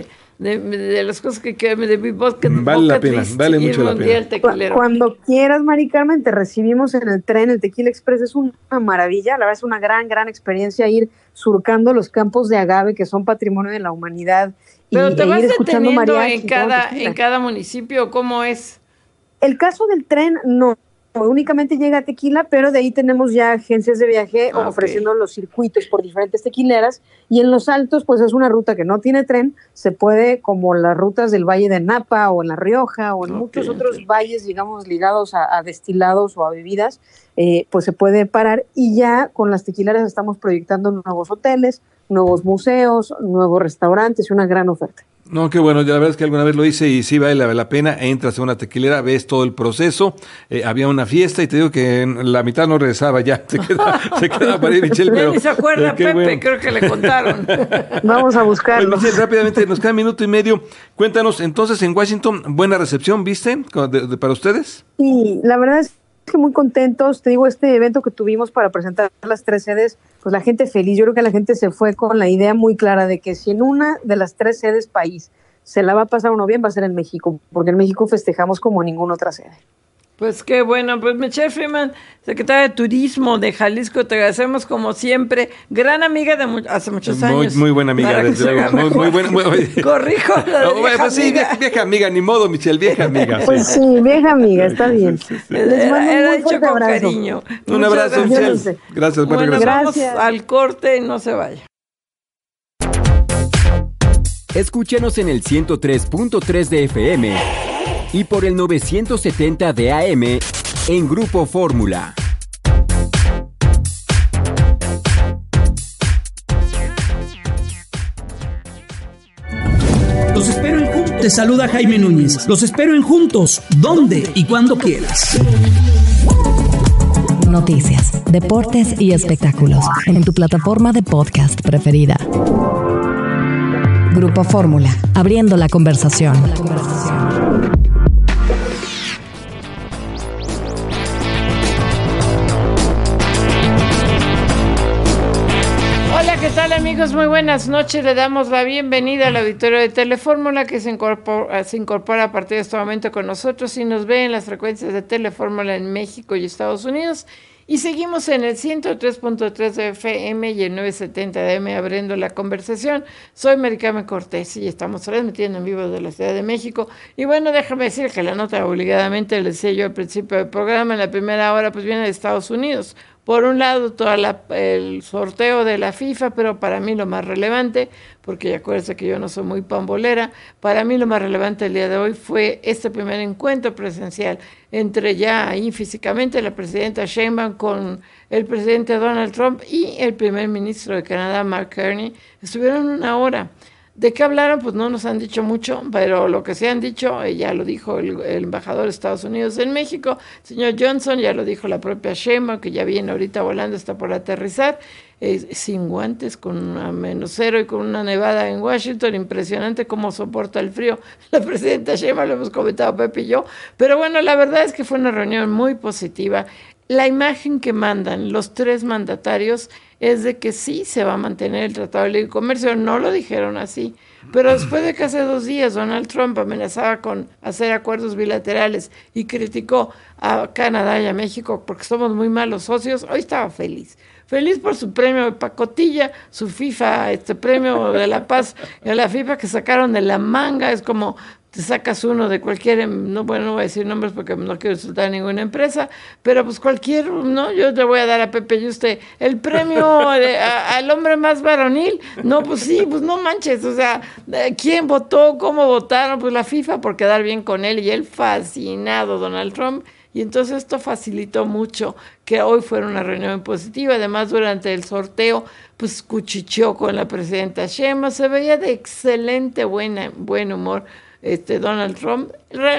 De las cosas que de mi vale la pena, vale mucho la pena. Cuando quieras, Mari Carmen, te recibimos en el tren, el Tequila Express es una maravilla, la verdad es una gran experiencia ir surcando los campos de agave que son patrimonio de la humanidad. Pero te vas deteniendo en cada municipio, ¿cómo es? El caso del tren no. Únicamente llega a Tequila, pero de ahí tenemos ya agencias de viaje ofreciendo los circuitos por diferentes tequileras, y en los Altos pues es una ruta que no tiene tren, se puede, como las rutas del Valle de Napa o en La Rioja o en muchos otros valles, digamos, ligados a destilados o a bebidas, pues se puede parar, y ya con las tequileras estamos proyectando nuevos hoteles, nuevos museos, nuevos restaurantes y una gran oferta. No, qué bueno, la verdad es que alguna vez lo hice y sí vale la pena. Entras a una tequilera, ves todo el proceso, había una fiesta y te digo que en la mitad no regresaba ya, se quedaba para ir, Michelle, pero... Ni se acuerda, Pepe, bueno. Creo que le contaron. Vamos a buscarlo. Pues, Michelle, rápidamente, nos queda 1.5 minutos. Cuéntanos, entonces en Washington, ¿buena recepción viste para ustedes? Sí, la verdad es que muy contentos, te digo, este evento que tuvimos para presentar las 3 sedes, pues la gente feliz, yo creo que la gente se fue con la idea muy clara de que si en una de las 3 sedes país se la va a pasar uno bien, va a ser en México, porque en México festejamos como ninguna otra sede. Pues qué bueno, pues Michelle Freeman, secretaria de Turismo de Jalisco, te agradecemos como siempre, gran amiga de hace muchos años. Muy buena amiga, desde luego, muy buena. Corrijo, vieja amiga, ni modo, Michelle, vieja amiga. Pues sí, vieja amiga, está bien. Era hecho con cariño. Un abrazo, Michelle. Gracias, bueno, vamos al corte y no se vaya. Escúchenos en el 103.3 de FM y por el 970 de AM en Grupo Fórmula. Los espero en Juntos. Te saluda Jaime Núñez. Los espero en Juntos, donde y cuando quieras. Noticias, deportes y espectáculos en tu plataforma de podcast preferida. Grupo Fórmula, abriendo la conversación. Hola, ¿qué tal amigos? Muy buenas noches. Le damos la bienvenida al auditorio de Telefórmula que se incorpora a partir de este momento con nosotros y nos ve en las frecuencias de Telefórmula en México y Estados Unidos. Y seguimos en el 103.3 de FM y el 970 de AM abriendo la conversación. Soy Mari Carmen Cortés y estamos transmitiendo en vivo de la Ciudad de México. Y bueno, déjame decir que la nota obligadamente, les decía yo al principio del programa, en la primera hora, pues viene de Estados Unidos, Por un lado, el sorteo de la FIFA, pero para mí lo más relevante, porque ya acuérdense que yo no soy muy pambolera, para mí lo más relevante el día de hoy fue este primer encuentro presencial entre ya ahí físicamente la presidenta Sheinbaum con el presidente Donald Trump y el primer ministro de Canadá, Mark Carney. Estuvieron 1 hora. ¿De qué hablaron? Pues no nos han dicho mucho, pero lo que sí han dicho, ya lo dijo el embajador de Estados Unidos en México, señor Johnson, ya lo dijo la propia Sheinbaum, que ya viene ahorita volando, está por aterrizar, sin guantes, con a -0 y con una nevada en Washington, impresionante cómo soporta el frío. La presidenta Sheinbaum, lo hemos comentado Pepe y yo, pero bueno, la verdad es que fue una reunión muy positiva. La imagen que mandan los 3 mandatarios es de que sí se va a mantener el Tratado de Libre Comercio, no lo dijeron así, pero después de que hace 2 días Donald Trump amenazaba con hacer acuerdos bilaterales y criticó a Canadá y a México porque somos muy malos socios, hoy estaba feliz por su premio de pacotilla, su FIFA, premio de la paz de la FIFA que sacaron de la manga. Es como te sacas uno de cualquier, no voy a decir nombres porque no quiero insultar a ninguna empresa, pero pues cualquier, ¿no? Yo le voy a dar a Pepe y usted el premio al hombre más varonil. No, pues sí, pues no manches, o sea, ¿quién votó? ¿Cómo votaron? Pues la FIFA por quedar bien con él y él fascinado, Donald Trump. Y entonces esto facilitó mucho que hoy fuera una reunión positiva. Además, durante el sorteo, pues cuchicheó con la presidenta Sheinbaum. Se veía de excelente buen humor Donald Trump.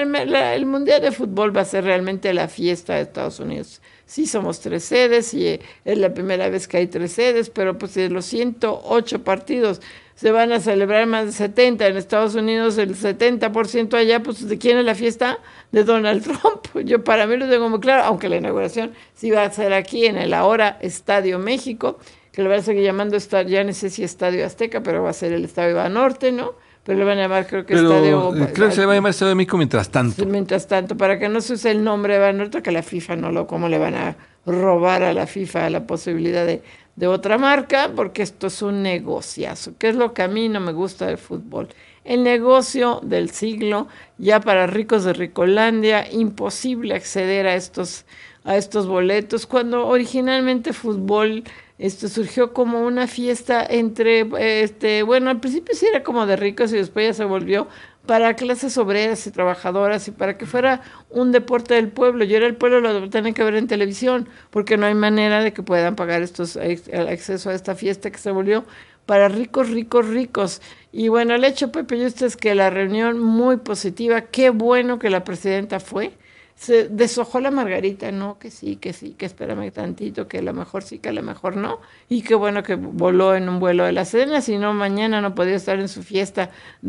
El Mundial de Fútbol va a ser realmente la fiesta de Estados Unidos. Sí, somos 3 sedes y es la primera vez que hay 3 sedes, pero pues de los 108 partidos se van a celebrar más de 70 en Estados Unidos, el 70% allá, pues ¿de quién es la fiesta? De Donald Trump. Yo para mí lo tengo muy claro, aunque la inauguración sí va a ser aquí en el ahora Estadio México, que le van a seguir llamando, ya no sé si Estadio Azteca, pero va a ser el Estadio Banorte, ¿no? Pero le van a llamar, creo que Estadio... Creo que se le va a llamar Estadio de México mientras tanto. Mientras tanto, para que no se use el nombre de Banorte, que la FIFA ¿cómo le van a robar a la FIFA la posibilidad de otra marca? Porque esto es un negociazo, que es lo que a mí no me gusta del fútbol. El negocio del siglo, ya para ricos de Ricolandia, imposible acceder a estos boletos, cuando originalmente fútbol surgió como una fiesta entre, bueno, al principio sí era como de ricos y después ya se volvió para clases obreras y trabajadoras y para que fuera un deporte del pueblo. Y ahora el pueblo lo tiene que ver en televisión porque no hay manera de que puedan pagar el acceso a esta fiesta que se volvió para ricos. Y bueno, el hecho, Pepe, y usted es que la reunión muy positiva, qué bueno que la presidenta fue. Se deshojó la margarita, no, que sí, que espérame tantito, que a lo mejor sí, que a lo mejor no, y qué bueno que voló en un vuelo de la Sedena, si no mañana no podía estar en su fiesta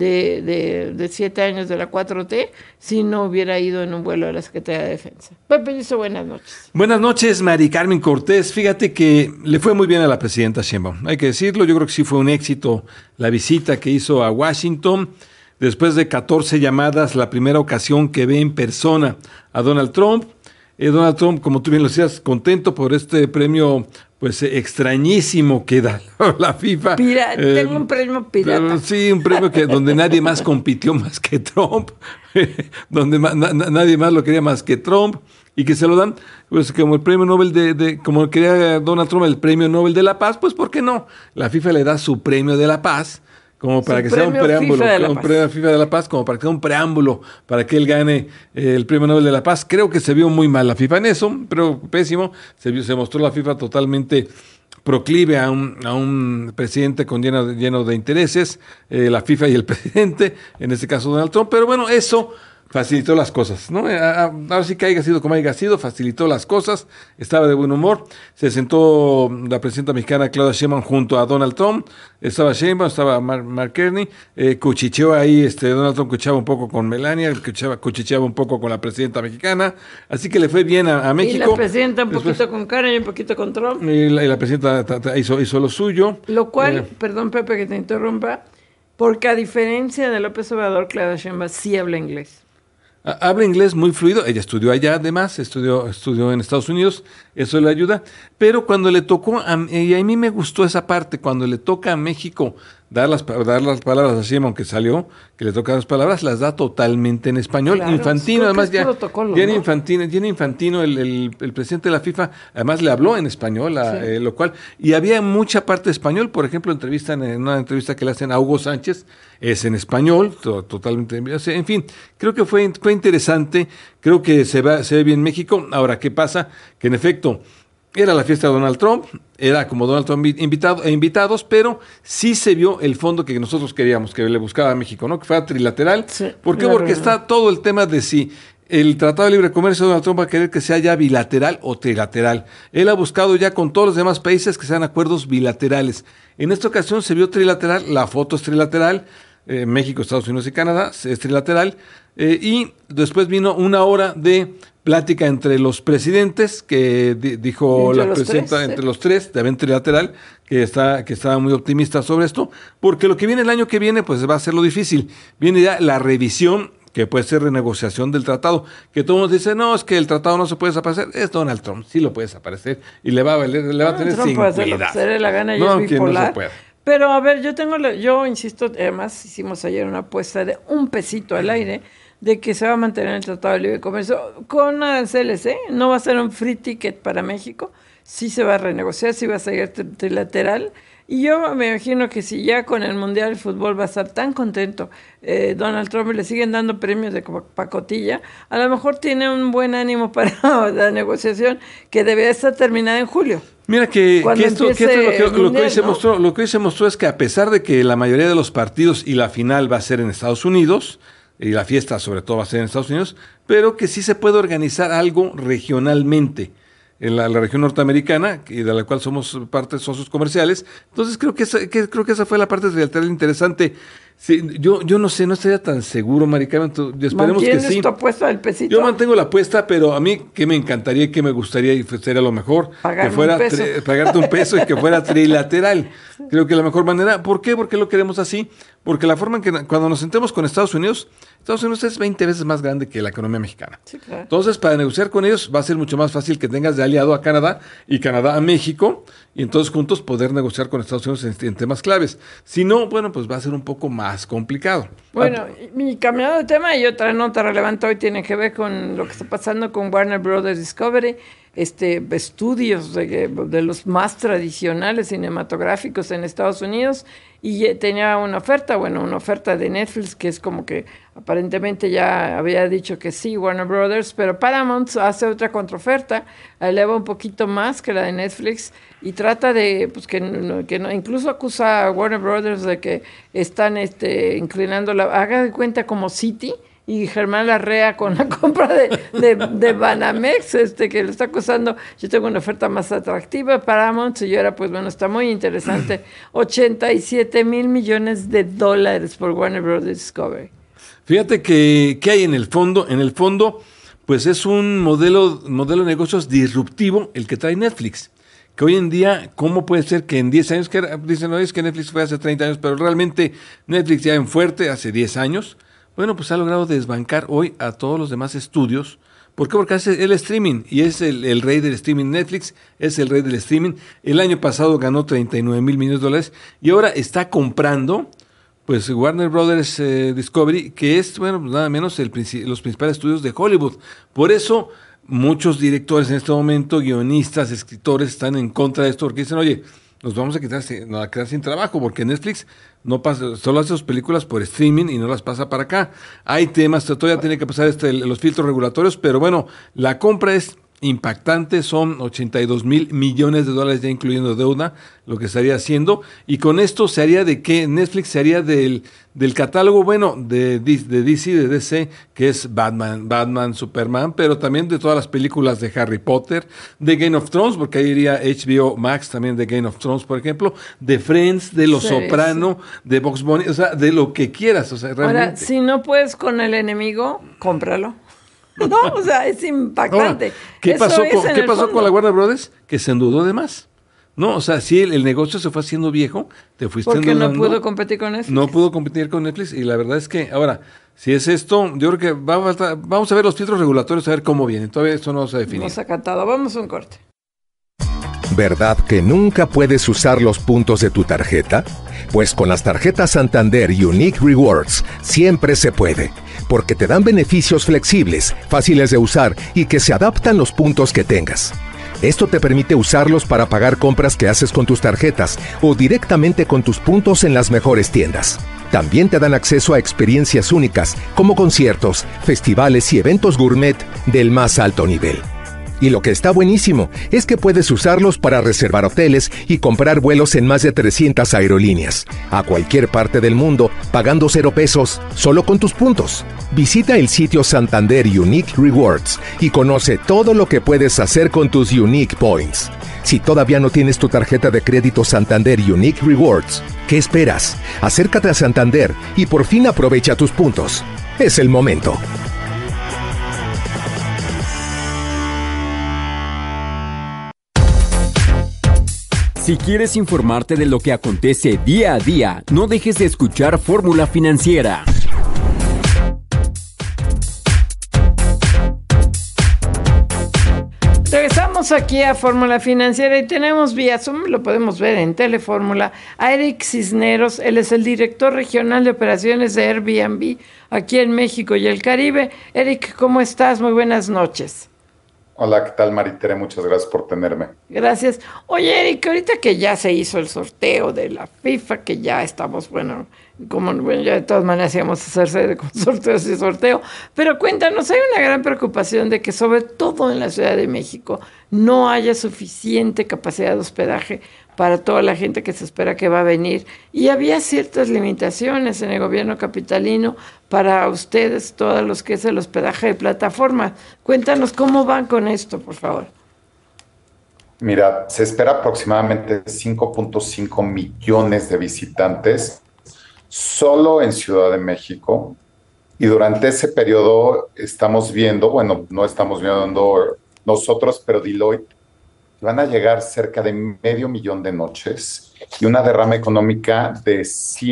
de 7 años de la 4T, si no hubiera ido en un vuelo de la Secretaría de Defensa. Pepe, buenas noches. Buenas noches, Mari Carmen Cortés. Fíjate que le fue muy bien a la presidenta Sheinbaum, hay que decirlo, yo creo que sí fue un éxito la visita que hizo a Washington. Después de 14 llamadas, la primera ocasión que ve en persona a Donald Trump. Donald Trump, como tú bien lo decías, contento por este premio pues extrañísimo que da la FIFA. Tengo un premio pirata. Sí, un premio donde nadie más compitió más que Trump, donde nadie más lo quería más que Trump, y que se lo dan pues como el premio Nobel como quería Donald Trump el premio Nobel de la Paz, pues ¿por qué no? La FIFA le da su premio de la paz, como para que sea un preámbulo, un premio FIFA de la Paz, como para que sea un preámbulo para que él gane el premio Nobel de la Paz. Creo que se vio muy mal la FIFA en eso, pero pésimo. Se mostró la FIFA totalmente proclive a un presidente lleno de intereses, la FIFA y el presidente, en este caso Donald Trump. Pero bueno, eso facilitó las cosas, ¿no? Ahora sí que haya sido como haya sido, facilitó las cosas, estaba de buen humor. Se sentó la presidenta mexicana Claudia Sheinbaum junto a Donald Trump, estaba Sheinbaum, estaba Mark Carney, cuchicheó ahí, Donald Trump cuchicheaba un poco con Melania, cuchicheaba un poco con la presidenta mexicana, así que le fue bien a México. Y la presidenta un poquito con Karen y un poquito con Trump. Y la presidenta hizo lo suyo. Lo cual, perdón Pepe que te interrumpa, porque a diferencia de López Obrador, Claudia Sheinbaum sí habla inglés. Habla inglés muy fluido, ella estudió allá además, estudió en Estados Unidos, eso le ayuda, pero cuando le tocó, y a mí me gustó esa parte, cuando le toca a México dar las palabras así, aunque salió, que le tocan las palabras, las da totalmente en español. Claro, Infantino, además ya Infantino, el presidente de la FIFA, además le habló en español, lo cual, y había mucha parte de español, por ejemplo, en una entrevista que le hacen a Hugo Sánchez, es en español, totalmente, en fin, creo que fue interesante, creo que se ve bien México. Ahora, ¿qué pasa? Que en efecto, era la fiesta de Donald Trump, era como Donald Trump invitados, pero sí se vio el fondo que nosotros queríamos, que le buscaba a México, ¿no? Que fuera trilateral. Sí, ¿por qué? Porque está todo el tema de si el Tratado de Libre Comercio de Donald Trump va a querer que sea ya bilateral o trilateral. Él ha buscado ya con todos los demás países que sean acuerdos bilaterales. En esta ocasión se vio trilateral, la foto es trilateral, México, Estados Unidos y Canadá es trilateral, y después vino una hora de plática entre los presidentes, que dijo la presidenta, entre los tres, también trilateral, que estaba muy optimista sobre esto, porque lo que viene el año que viene, pues va a ser lo difícil. Viene ya la revisión, que puede ser renegociación del tratado, que todo el mundo dice, no, es que el tratado no se puede desaparecer. Es Donald Trump, sí lo puede desaparecer, y le va a tener sin cuidado. Se la gana y es bipolar. No se puede. Pero a ver, yo insisto, además hicimos ayer una apuesta de $1 al aire, de que se va a mantener el Tratado de Libre Comercio con aranceles, no va a ser un free ticket para México, sí se va a renegociar, sí va a seguir trilateral, y yo me imagino que si ya con el Mundial de Fútbol va a estar tan contento Donald Trump, le siguen dando premios de pacotilla, a lo mejor tiene un buen ánimo para la negociación que debería estar terminada en julio. Mira que esto es lo que hoy se mostró es que a pesar de que la mayoría de los partidos y la final va a ser en Estados Unidos, y la fiesta sobre todo va a ser en Estados Unidos, pero que sí se puede organizar algo regionalmente en la región norteamericana, y de la cual somos parte de socios comerciales. Entonces creo que esa fue la parte trilateral interesante. Sí, yo no sé, no estaría tan seguro, Mari Carmen, esperemos que sí. ¿Tu apuesta del pesito? Yo mantengo la apuesta, pero a mí que me encantaría y que me gustaría, y sería lo mejor, que fuera pagarte $1 y que fuera trilateral. Creo que la mejor manera. ¿Por qué? Porque lo queremos así. Porque la forma en que cuando nos sentemos con Estados Unidos es 20 veces más grande que la economía mexicana. Sí, claro. Entonces, para negociar con ellos va a ser mucho más fácil que tengas de aliado a Canadá y Canadá a México, y entonces juntos poder negociar con Estados Unidos en temas claves. Si no, bueno, pues va a ser un poco más complicado. Bueno, y cambiando de tema, y otra nota relevante hoy tiene que ver con lo que está pasando con Warner Brothers Discovery, estudios de los más tradicionales cinematográficos en Estados Unidos, y tenía una oferta de Netflix, que es como que aparentemente ya había dicho que sí, Warner Brothers, pero Paramount hace otra contraoferta, eleva un poquito más que la de Netflix, y trata de, pues que no, incluso acusa a Warner Brothers de que están inclinando haga de cuenta como Citi, y Germán Larrea con la compra de Banamex, que le está acusando. Yo tengo una oferta más atractiva, Paramount, y ahora pues bueno, está muy interesante, $87 mil millones por Warner Bros. Discovery. Fíjate que hay en el fondo, pues es un modelo de negocios disruptivo el que trae Netflix. Que hoy en día, ¿cómo puede ser que en 10 años, dicen, no, es que Netflix fue hace 30 años, pero realmente Netflix ya en fuerte hace 10 años, bueno, pues ha logrado desbancar hoy a todos los demás estudios. ¿Por qué? Porque hace el streaming, y es el rey del streaming. Netflix es el rey del streaming. El año pasado ganó $39 mil millones, y ahora está comprando, pues, Warner Brothers Discovery, que es, bueno, pues nada menos los principales estudios de Hollywood. Por eso muchos directores en este momento, guionistas, escritores, están en contra de esto, porque dicen, oye, nos vamos a quedar sin trabajo, porque Netflix no pasa, solo hace sus películas por streaming y no las pasa para acá. Hay temas, todavía tiene que pasar los filtros regulatorios, pero bueno, la compra es impactante, son $82 mil millones ya incluyendo deuda, lo que estaría haciendo, y con esto se haría de que Netflix se haría del catálogo, bueno, de DC, que es Batman, Superman, pero también de todas las películas de Harry Potter, de Game of Thrones, porque ahí iría HBO Max también de Game of Thrones, por ejemplo, de Friends, de Los Soprano, de Bugs Bunny, o sea, de lo que quieras, o sea, realmente. Ahora, si no puedes con el enemigo, cómpralo. No, o sea, es impactante. Ahora, ¿qué pasó con la Warner Brothers? Que se endeudó de más. No, o sea, si el negocio se fue haciendo viejo, te fuiste endeudando. Porque no pudo competir con Netflix. No pudo competir con Netflix, y la verdad es que, ahora, si es esto, yo creo que vamos a ver los filtros regulatorios, a ver cómo vienen. Todavía eso no se ha definido. No se ha cantado. Vamos a un corte. ¿Verdad que nunca puedes usar los puntos de tu tarjeta? Pues con las tarjetas Santander Unique Rewards siempre se puede, porque te dan beneficios flexibles, fáciles de usar y que se adaptan los puntos que tengas. Esto te permite usarlos para pagar compras que haces con tus tarjetas o directamente con tus puntos en las mejores tiendas. También te dan acceso a experiencias únicas como conciertos, festivales y eventos gourmet del más alto nivel. Y lo que está buenísimo es que puedes usarlos para reservar hoteles y comprar vuelos en más de 300 aerolíneas, a cualquier parte del mundo, pagando 0 pesos, solo con tus puntos. Visita el sitio Santander Unique Rewards y conoce todo lo que puedes hacer con tus Unique Points. Si todavía no tienes tu tarjeta de crédito Santander Unique Rewards, ¿qué esperas? Acércate a Santander y por fin aprovecha tus puntos. Es el momento. Si quieres informarte de lo que acontece día a día, no dejes de escuchar Fórmula Financiera. Regresamos aquí a Fórmula Financiera y tenemos vía Zoom, lo podemos ver en Telefórmula, a Eric Cisneros. Él es el director regional de operaciones de Airbnb aquí en México y el Caribe. Eric, ¿cómo estás? Muy buenas noches. Hola, ¿qué tal, Maritere? Muchas gracias por tenerme. Gracias. Oye, Eric, ahorita que ya se hizo el sorteo de la FIFA, que ya estamos, ya de todas maneras íbamos a hacerse con sorteos y sorteo, pero cuéntanos, hay una gran preocupación de que sobre todo en la Ciudad de México no haya suficiente capacidad de hospedaje para toda la gente que se espera que va a venir. Y había ciertas limitaciones en el gobierno capitalino para ustedes, todos los que es el hospedaje de plataforma. Cuéntanos cómo van con esto, por favor. Mira, se espera aproximadamente 5.5 millones de visitantes solo en Ciudad de México. Y durante ese periodo estamos viendo, no estamos viendo nosotros, pero Deloitte, van a llegar cerca de 500,000 de noches y una derrama económica de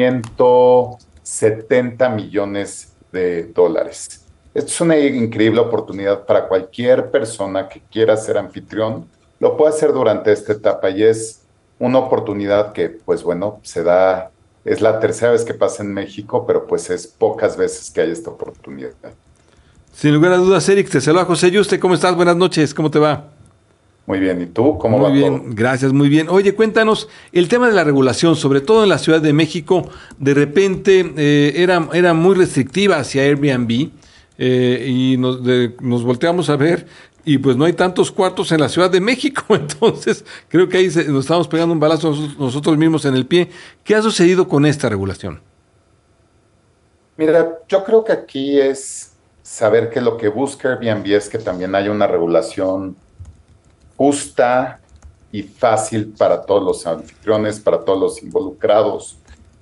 170 millones de dólares. Esto es una increíble oportunidad para cualquier persona que quiera ser anfitrión. Lo puede hacer durante esta etapa y es una oportunidad que, se da, es la tercera vez que pasa en México, pero pues es pocas veces que hay esta oportunidad. Sin lugar a dudas, Eric, te saluda José Yuste. ¿Cómo estás? Buenas noches, ¿cómo te va? Muy bien, ¿y tú? ¿Cómo va todo? Muy bien, gracias, muy bien. Oye, cuéntanos, el tema de la regulación, sobre todo en la Ciudad de México, de repente era muy restrictiva hacia Airbnb y nos volteamos a ver y pues no hay tantos cuartos en la Ciudad de México, entonces creo que ahí nos estamos pegando un balazo nosotros mismos en el pie. ¿Qué ha sucedido con esta regulación? Mira, yo creo que aquí es saber que lo que busca Airbnb es que también haya una regulación justa y fácil para todos los anfitriones, para todos los involucrados.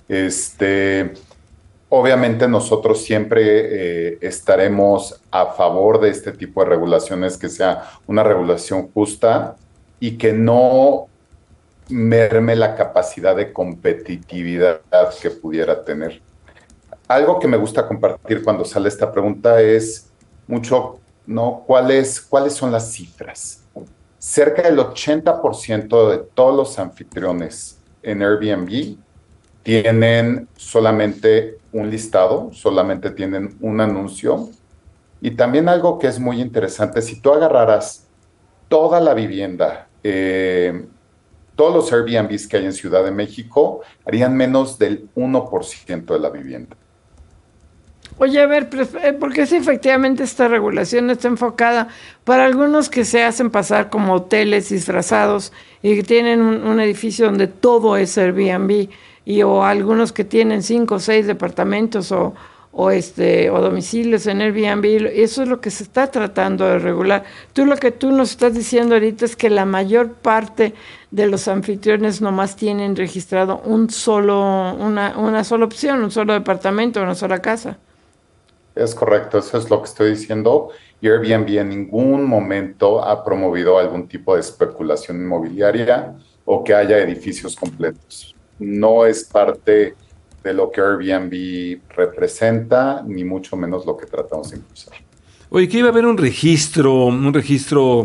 Obviamente nosotros siempre estaremos a favor de este tipo de regulaciones, que sea una regulación justa y que no merme la capacidad de competitividad que pudiera tener. Algo que me gusta compartir cuando sale esta pregunta es mucho, ¿no? ¿Cuáles son las cifras? Cerca del 80% de todos los anfitriones en Airbnb tienen solamente un listado, solamente tienen un anuncio. Y también algo que es muy interesante, si tú agarraras toda la vivienda, todos los Airbnbs que hay en Ciudad de México, harían menos del 1% de la vivienda. Oye, a ver, porque sí, efectivamente esta regulación está enfocada para algunos que se hacen pasar como hoteles disfrazados y que tienen un edificio donde todo es Airbnb, o algunos que tienen 5 o 6 departamentos o domicilios en Airbnb. Eso es lo que se está tratando de regular. Lo que tú nos estás diciendo ahorita es que la mayor parte de los anfitriones nomás tienen registrado una sola opción, un solo departamento, una sola casa. Es correcto, eso es lo que estoy diciendo. Y Airbnb en ningún momento ha promovido algún tipo de especulación inmobiliaria o que haya edificios completos. No es parte de lo que Airbnb representa, ni mucho menos lo que tratamos de impulsar. Oye, que iba a haber un registro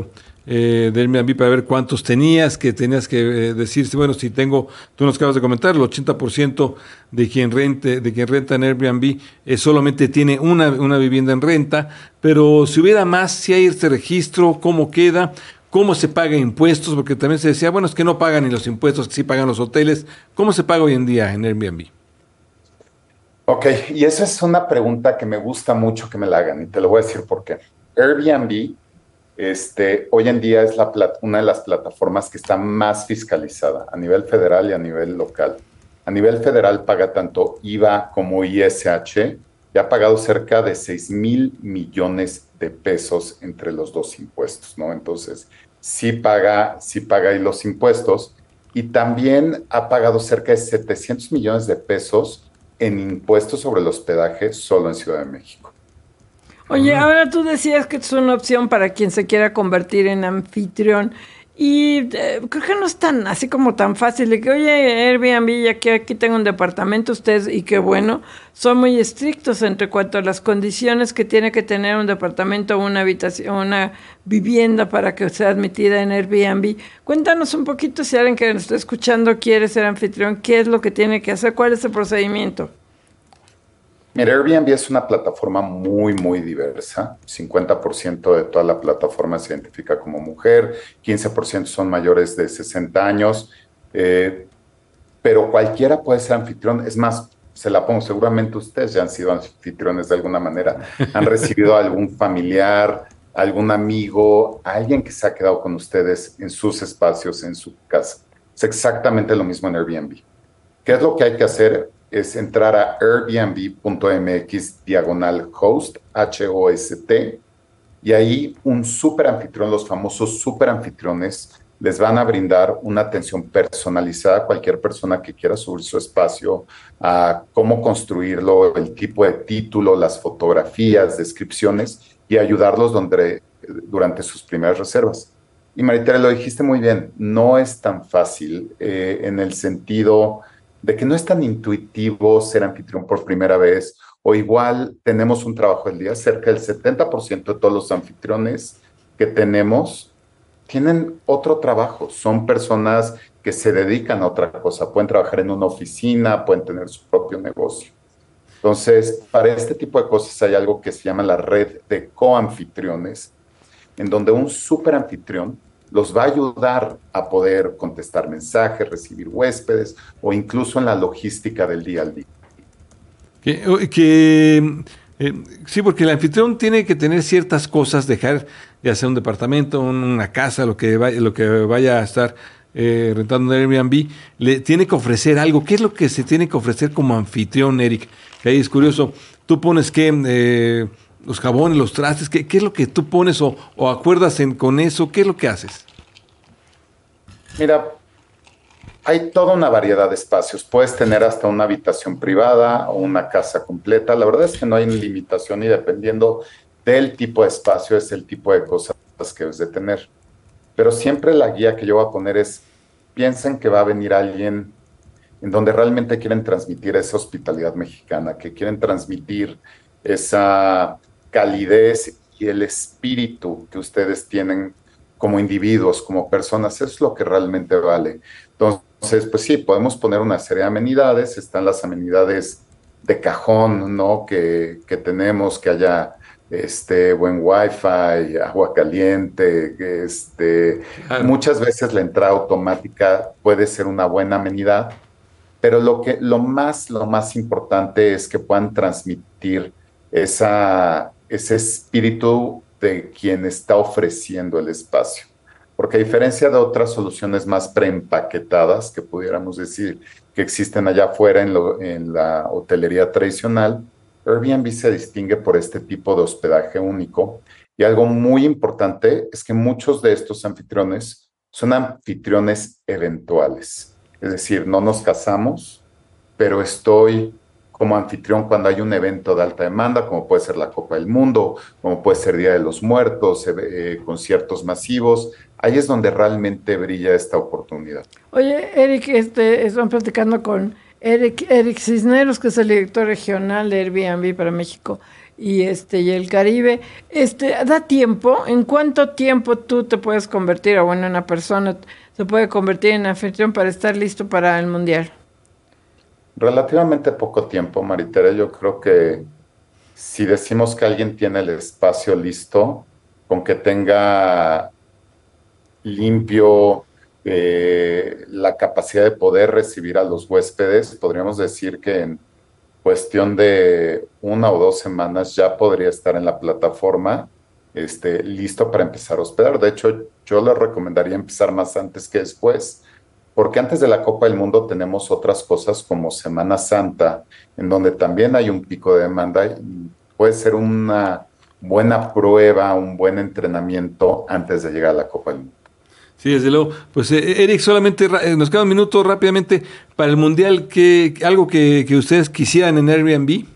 de Airbnb para ver cuántos tenías, que tenías que decir, bueno, si tengo, tú nos acabas de comentar, el 80% de quien renta en Airbnb solamente tiene una vivienda en renta, pero si hubiera más, si hay este registro, ¿cómo queda? ¿Cómo se paga impuestos? Porque también se decía, bueno, es que no pagan ni los impuestos, que sí pagan los hoteles. ¿Cómo se paga hoy en día en Airbnb? Ok, y esa es una pregunta que me gusta mucho que me la hagan, y te lo voy a decir por qué. Airbnb hoy en día es una de las plataformas que está más fiscalizada a nivel federal y a nivel local. A nivel federal paga tanto IVA como ISH y ha pagado cerca de 6,000 millones de pesos entre los dos impuestos, ¿no? Entonces, sí paga ahí los impuestos, y también ha pagado cerca de 700 millones de pesos en impuestos sobre el hospedaje solo en Ciudad de México. Oye, ahora tú decías que es una opción para quien se quiera convertir en anfitrión, y creo que no es tan así como tan fácil de que, oye, Airbnb, ya que aquí tengo un departamento, ustedes, y qué bueno, son muy estrictos en cuanto a las condiciones que tiene que tener un departamento o una habitación, una vivienda para que sea admitida en Airbnb. Cuéntanos un poquito, si alguien que nos está escuchando quiere ser anfitrión, ¿qué es lo que tiene que hacer? ¿Cuál es el procedimiento? Mira, Airbnb es una plataforma muy, muy diversa. 50% de toda la plataforma se identifica como mujer, 15% son mayores de 60 años, pero cualquiera puede ser anfitrión. Es más, se la pongo, seguramente ustedes ya han sido anfitriones de alguna manera, han recibido a algún familiar, algún amigo, alguien que se ha quedado con ustedes en sus espacios, en su casa. Es exactamente lo mismo en Airbnb. ¿Qué es lo que hay que hacer? Es entrar a airbnb.mx/host, H-O-S-T, y ahí un super anfitrión, los famosos super anfitriones, les van a brindar una atención personalizada a cualquier persona que quiera subir su espacio, a cómo construirlo, el tipo de título, las fotografías, descripciones, y ayudarlos durante sus primeras reservas. Y Maritere, lo dijiste muy bien, no es tan fácil en el sentido de que no es tan intuitivo ser anfitrión por primera vez, o igual tenemos un trabajo del día. Cerca del 70% de todos los anfitriones que tenemos tienen otro trabajo, son personas que se dedican a otra cosa, pueden trabajar en una oficina, pueden tener su propio negocio. Entonces, para este tipo de cosas hay algo que se llama la red de coanfitriones, en donde un super anfitrión los va a ayudar a poder contestar mensajes, recibir huéspedes o incluso en la logística del día al día. Sí, porque el anfitrión tiene que tener ciertas cosas, dejar ya sea un departamento, una casa, lo que vaya a estar rentando en Airbnb, le tiene que ofrecer algo. ¿Qué es lo que se tiene que ofrecer como anfitrión, Eric? Que ahí es curioso, tú pones que los jabones, los trastes, ¿qué es lo que tú pones o acuerdas con eso? ¿Qué es lo que haces? Mira, hay toda una variedad de espacios. Puedes tener hasta una habitación privada o una casa completa. La verdad es que no hay limitación, y dependiendo del tipo de espacio es el tipo de cosas que debes de tener. Pero siempre la guía que yo voy a poner es, piensen que va a venir alguien en donde realmente quieren transmitir esa hospitalidad mexicana, que quieren transmitir esa calidez y el espíritu que ustedes tienen como individuos, como personas. Eso es lo que realmente vale. Entonces, pues sí, podemos poner una serie de amenidades. Están las amenidades de cajón, ¿no? Que tenemos, que haya buen wifi, agua caliente, claro. Muchas veces la entrada automática puede ser una buena amenidad, pero lo más importante es que puedan transmitir ese espíritu de quien está ofreciendo el espacio. Porque a diferencia de otras soluciones más preempaquetadas, que pudiéramos decir que existen allá afuera en la hotelería tradicional, Airbnb se distingue por este tipo de hospedaje único. Y algo muy importante es que muchos de estos anfitriones son anfitriones eventuales. Es decir, no nos casamos, pero estoy como anfitrión cuando hay un evento de alta demanda, como puede ser la Copa del Mundo, como puede ser Día de los Muertos, conciertos masivos. Ahí es donde realmente brilla esta oportunidad. Oye, Eric, estamos platicando con Eric Cisneros, que es el director regional de Airbnb para México. y el Caribe. ¿Da tiempo? ¿En cuánto tiempo tú te puedes convertir, o bueno, una persona se puede convertir en anfitrión para estar listo para el Mundial? Relativamente poco tiempo, Maritere. Yo creo que si decimos que alguien tiene el espacio listo, con que tenga limpio la capacidad de poder recibir a los huéspedes, podríamos decir que en cuestión de 1 o 2 semanas ya podría estar en la plataforma listo para empezar a hospedar. De hecho, yo le recomendaría empezar más antes que después, porque antes de la Copa del Mundo tenemos otras cosas como Semana Santa, en donde también hay un pico de demanda y puede ser una buena prueba, un buen entrenamiento antes de llegar a la Copa del Mundo. Sí, desde luego. Pues Eric, solamente nos queda un minuto rápidamente para el Mundial. ¿Algo que ustedes quisieran en Airbnb?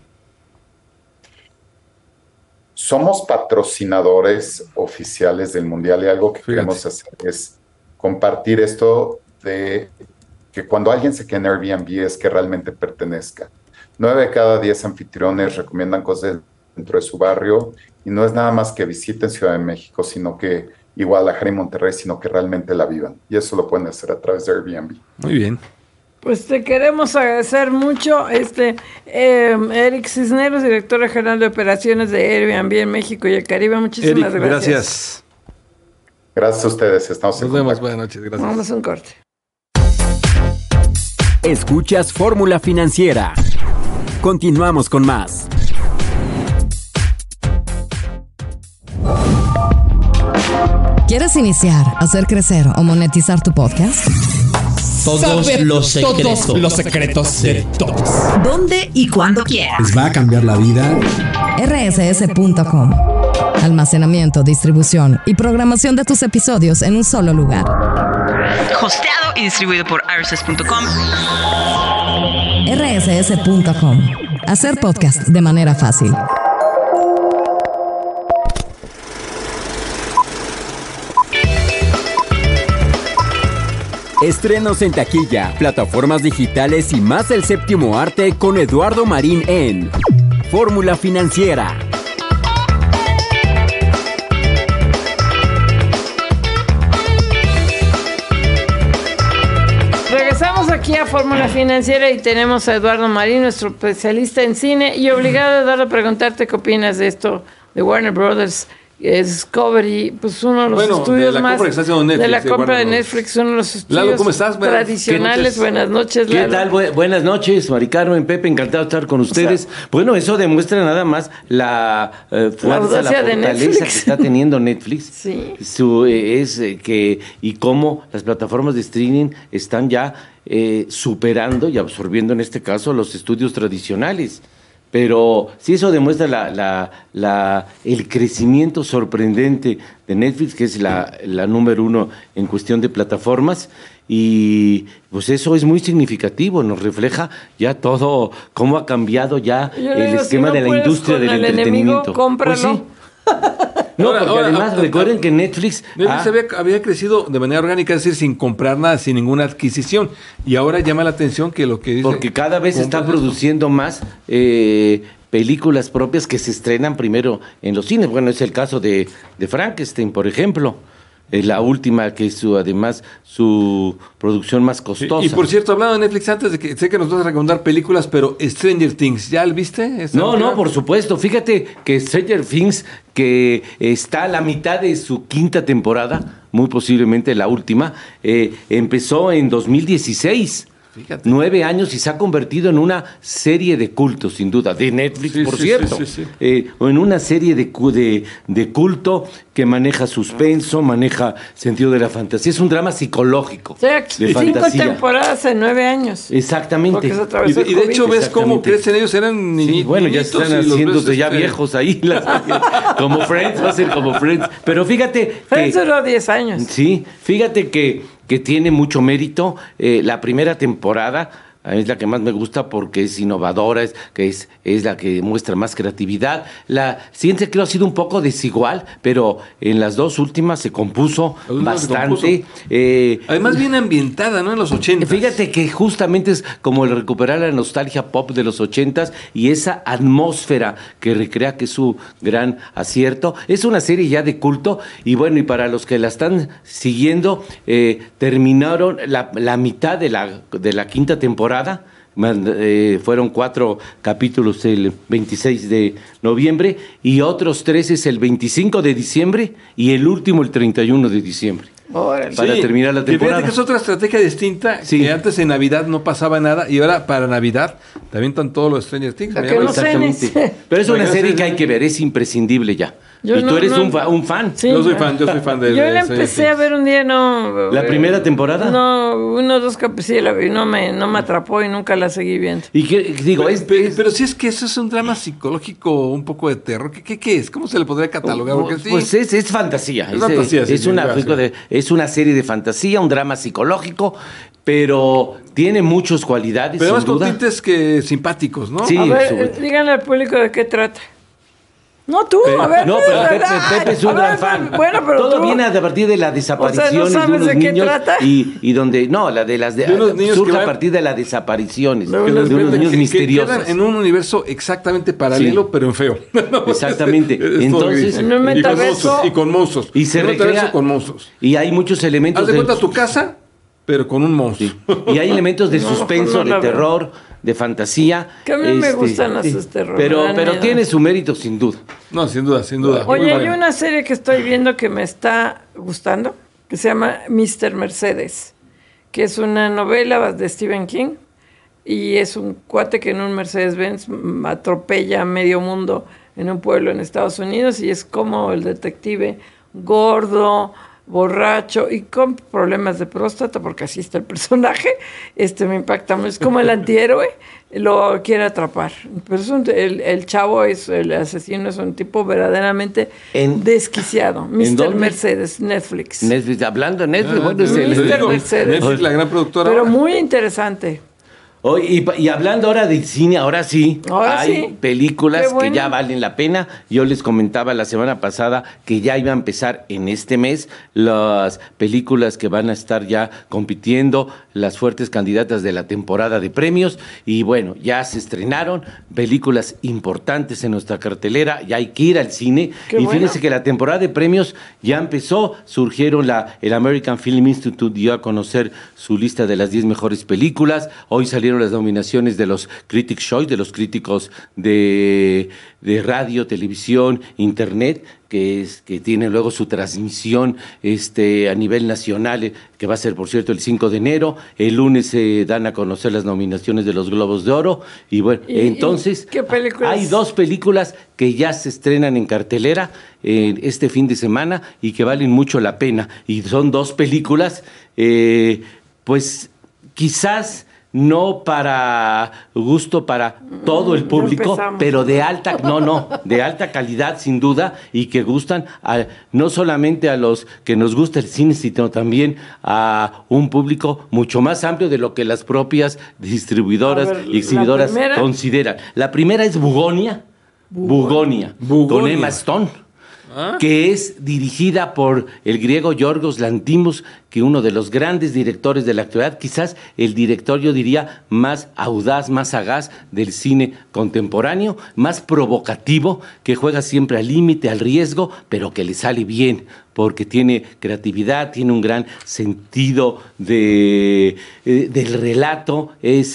Somos patrocinadores oficiales del Mundial y algo que queremos hacer es compartir esto de que cuando alguien se queda en Airbnb es que realmente pertenezca. 9 de cada 10 anfitriones recomiendan cosas dentro de su barrio y no es nada más que visiten Ciudad de México, sino que y Guadalajara y Monterrey, sino que realmente la vivan. Y eso lo pueden hacer a través de Airbnb. Muy bien. Pues te queremos agradecer mucho, Eric Cisneros, director general de operaciones de Airbnb en México y el Caribe. Muchísimas gracias. Gracias a ustedes. Nos vemos. Buenas noches. Gracias. Vamos a un corte. Escuchas Fórmula Financiera. Continuamos con más. ¿Quieres iniciar, hacer crecer o monetizar tu podcast? Todos los secretos de todos. ¿Dónde y cuándo quieras? Les va a cambiar la vida. rss.com. Almacenamiento, distribución y programación de tus episodios en un solo lugar. Hosteado y distribuido por rss.com. rss.com. Hacer podcast de manera fácil. Estrenos en taquilla, plataformas digitales y más del séptimo arte con Eduardo Marín en Fórmula Financiera. Regresamos aquí a Fórmula Financiera y tenemos a Eduardo Marín, nuestro especialista en cine, y obligado, Eduardo, a preguntarte qué opinas de esto de Warner Brothers. Discovery, pues uno de los estudios de más de la compra de Netflix, uno de los estudios Lalo, ¿cómo estás? Tradicionales. Buenas noches, Lalo. ¿Qué tal? Buenas noches, Mari Carmen, Pepe, encantado de estar con ustedes. Bueno, eso demuestra nada más la fuerza, la fortaleza que está teniendo Netflix. Sí. Y cómo las plataformas de streaming están ya superando y absorbiendo en este caso los estudios tradicionales. Pero sí, eso demuestra el crecimiento sorprendente de Netflix, que es la número 1 en cuestión de plataformas, y pues eso es muy significativo, nos refleja ya todo, cómo ha cambiado ya el esquema de la industria del entretenimiento. Cómpralo. Pues sí. No, porque además recuerden que Netflix había crecido de manera orgánica, es decir, sin comprar nada, sin ninguna adquisición. Y ahora llama la atención que lo que dice... Porque cada vez está produciendo más películas propias que se estrenan primero en los cines. Bueno, es el caso de Frankenstein, por ejemplo. La última, que es además su producción más costosa. Y por cierto, hablando de Netflix, antes de que sé que nos vas a recomendar películas, pero Stranger Things, ¿ya lo viste? No, por supuesto. Fíjate que Stranger Things, que está a la mitad de su 5ª temporada, muy posiblemente la última, empezó en 2016. Fíjate. 9 años y se ha convertido en una serie de culto, sin duda, de Netflix, por cierto. Sí. O en una serie de culto que maneja suspenso, maneja sentido de la fantasía. Es un drama psicológico. O sea, 5 temporadas en 9 años. Exactamente. Y de hecho ves cómo crecen ellos, eran niñitos. Sí, bueno, ya están haciéndose ya viejos ahí. Como Friends, va a ser como Friends. Pero fíjate... Friends duró 10 años. Sí, fíjate que tiene mucho mérito la primera temporada, Es la que más me gusta porque es innovadora, es la que muestra más creatividad. La siguiente creo ha sido un poco desigual, pero en las dos últimas se compuso bastante. Además bien ambientada, ¿no? En los 80. Fíjate que justamente es como el recuperar la nostalgia pop de los 80 y esa atmósfera que recrea, que es su gran acierto. Es una serie ya de culto y bueno, y para los que la están siguiendo, terminaron la mitad de la quinta temporada. Fueron 4 capítulos el 26 de noviembre y otros 3 es el 25 de diciembre y el último el 31 de diciembre. Para terminar la temporada. Y fíjate que es otra estrategia distinta, que antes en Navidad no pasaba nada y ahora para Navidad también están todos los Stranger Things. Exactamente. Pero es una serie que hay que ver, es imprescindible ya. Y tú eres un fan. Sí, yo soy fan de yo la empecé a ver un día, ¿La primera temporada? No, 1 o 2 capítulos, sí, la vi, no me atrapó y nunca la seguí viendo. Y digo, pero si es que eso es un drama psicológico, un poco de terror. ¿Qué es? ¿Cómo se le podría catalogar? Porque pues es fantasía. Es una serie de fantasía, un drama psicológico, pero tiene muchas cualidades. Pero más sin duda. con tintes que simpáticos, ¿no? Sí, a ver, díganle al público de qué trata. No, tú, a ver. No, pero Pepe es un gran fan. Bueno, pero todo viene a partir de la desaparición ¿no sabes de unos de qué niños trata? y donde surge a partir de las desapariciones de unos niños misteriosos. Quedan en un universo exactamente paralelo, pero en feo. Exactamente. Entonces, y con monstruos. Y se recrea con monstruos. Y hay muchos elementos. Haz de cuenta tu casa, pero con un monstruo. Y hay elementos de suspenso, de terror, de fantasía. Que a mí me gustan esos terror. Pero tiene su mérito sin duda. No, sin duda. Oye, hay una serie que estoy viendo que me está gustando, que se llama Mr. Mercedes, que es una novela de Stephen King, y es un cuate que en un Mercedes-Benz atropella a medio mundo en un pueblo en Estados Unidos, y es como el detective gordo, borracho y con problemas de próstata, porque así está el personaje, me impacta mucho. Es como el antihéroe, lo quiere atrapar. Pero el chavo, el asesino, es un tipo verdaderamente desquiciado. Mr. Mercedes, Netflix. Hablando de Netflix, Mr. Mercedes. Netflix, la gran productora. Pero muy interesante. Y hablando ahora de cine, ahora sí, hay películas que ya valen la pena. Yo les comentaba la semana pasada que ya iba a empezar en este mes las películas que van a estar ya compitiendo, las fuertes candidatas de la temporada de premios. Y bueno, ya se estrenaron películas importantes en nuestra cartelera, ya hay que ir al cine. Fíjense que la temporada de premios ya empezó, surgieron el American Film Institute dio a conocer su lista de las 10 mejores películas. Hoy salieron las nominaciones de los Critics' Choice, de los críticos de radio, televisión, internet, que tienen luego su transmisión a nivel nacional, que va a ser, por cierto, el 5 de enero. El lunes se dan a conocer las nominaciones de los Globos de Oro. Y bueno, entonces ¿qué películas? Hay 2 películas que ya se estrenan en cartelera este fin de semana y que valen mucho la pena. Y son 2 películas, pues quizás no para gusto para todo el público, pero de alta calidad sin duda, y que gustan no solamente a los que nos gusta el cine, sino también a un público mucho más amplio de lo que las propias distribuidoras y exhibidoras consideran. La primera es Bugonia, con Emma Stone, que es dirigida por el griego Yorgos Lanthimos, que uno de los grandes directores de la actualidad, quizás el director, yo diría, más audaz, más sagaz del cine contemporáneo, más provocativo, que juega siempre al límite, al riesgo, pero que le sale bien, porque tiene creatividad, tiene un gran sentido del relato,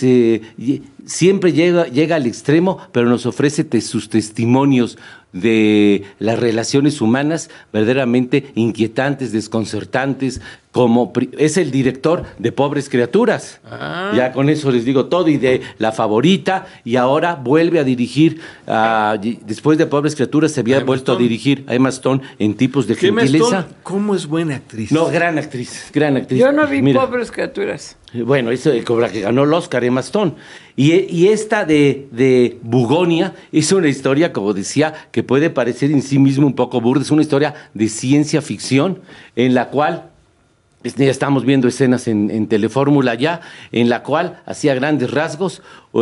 siempre llega al extremo, pero nos ofrece sus testimonios de las relaciones humanas verdaderamente inquietantes, desconcertantes, como es el director de Pobres Criaturas. Ya con eso les digo todo, y de La Favorita, y ahora vuelve a dirigir, después de Pobres Criaturas se había vuelto a dirigir a Emma Stone en Tipos de Gentileza. ¿Cómo es buena actriz? No, gran actriz. Yo no vi Pobres Criaturas. Bueno, eso cobra que ganó el Oscar Emma Stone. Y esta de Bugonia es una historia, como decía, que puede parecer en sí mismo un poco burda. Es una historia de ciencia ficción en la cual ya estamos viendo escenas en Telefórmula ya, en la cual, hacía grandes rasgos,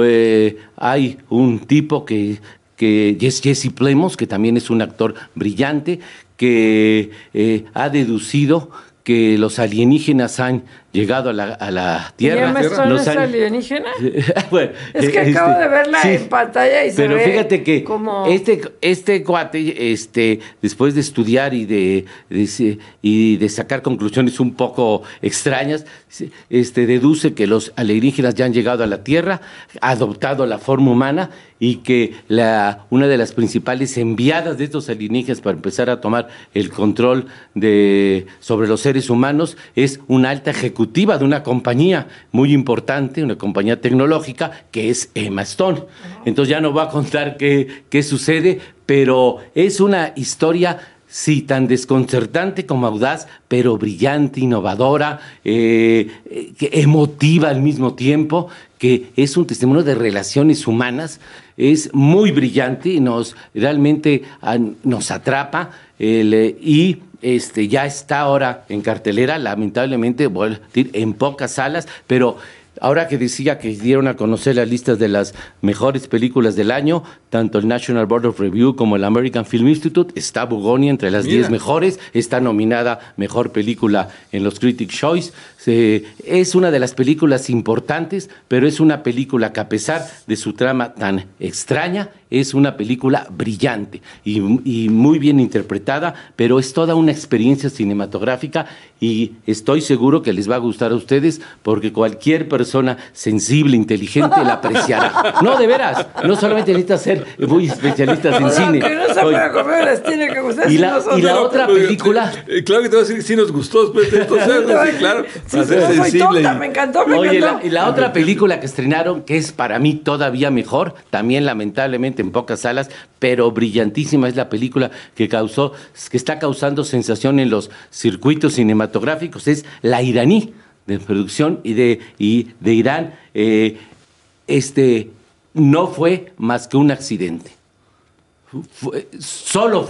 hay un tipo que es Jesse Plemons, que también es un actor brillante, que ha deducido que los alienígenas han llegado a la Tierra. ¿Es alienígena? Bueno, es que acabo de verla en pantalla y se ve. Pero fíjate que como... este cuate, después de estudiar y de sacar conclusiones un poco extrañas, deduce que los alienígenas ya han llegado a la Tierra, ha adoptado la forma humana y que una de las principales enviadas de estos alienígenas para empezar a tomar el control sobre los seres humanos es una alta ejecutiva de una compañía muy importante, una compañía tecnológica, que es Emma Stone. Entonces ya no voy a contar qué sucede, pero es una historia, sí, tan desconcertante como audaz, pero brillante, innovadora, emotiva al mismo tiempo, que es un testimonio de relaciones humanas, es muy brillante y realmente nos atrapa, y ya está ahora en cartelera, lamentablemente, voy a decir, en pocas salas, pero ahora que decía que dieron a conocer las listas de las mejores películas del año, tanto el National Board of Review como el American Film Institute, está Bugonia entre las 10 mejores, está nominada Mejor Película en los Critics' Choice. Es una de las películas importantes, pero es una película que, a pesar de su trama tan extraña, es una película brillante y muy bien interpretada, pero es toda una experiencia cinematográfica y estoy seguro que les va a gustar a ustedes, porque cualquier persona sensible, inteligente, la apreciará. No, de veras, no solamente necesitas ser muy especialistas en cine. Que no se pueda comer, les tiene que gustar. Y la otra película... Claro que te voy a decir que sí nos gustó después de estos años, sí, claro. Sí, soy tonta, me encantó. Y la otra película que estrenaron, que es para mí todavía mejor, también lamentablemente en pocas salas, pero brillantísima, es la película que está causando sensación en los circuitos cinematográficos, es La iraní, de producción y de Irán. No fue más que un accidente. Fue solo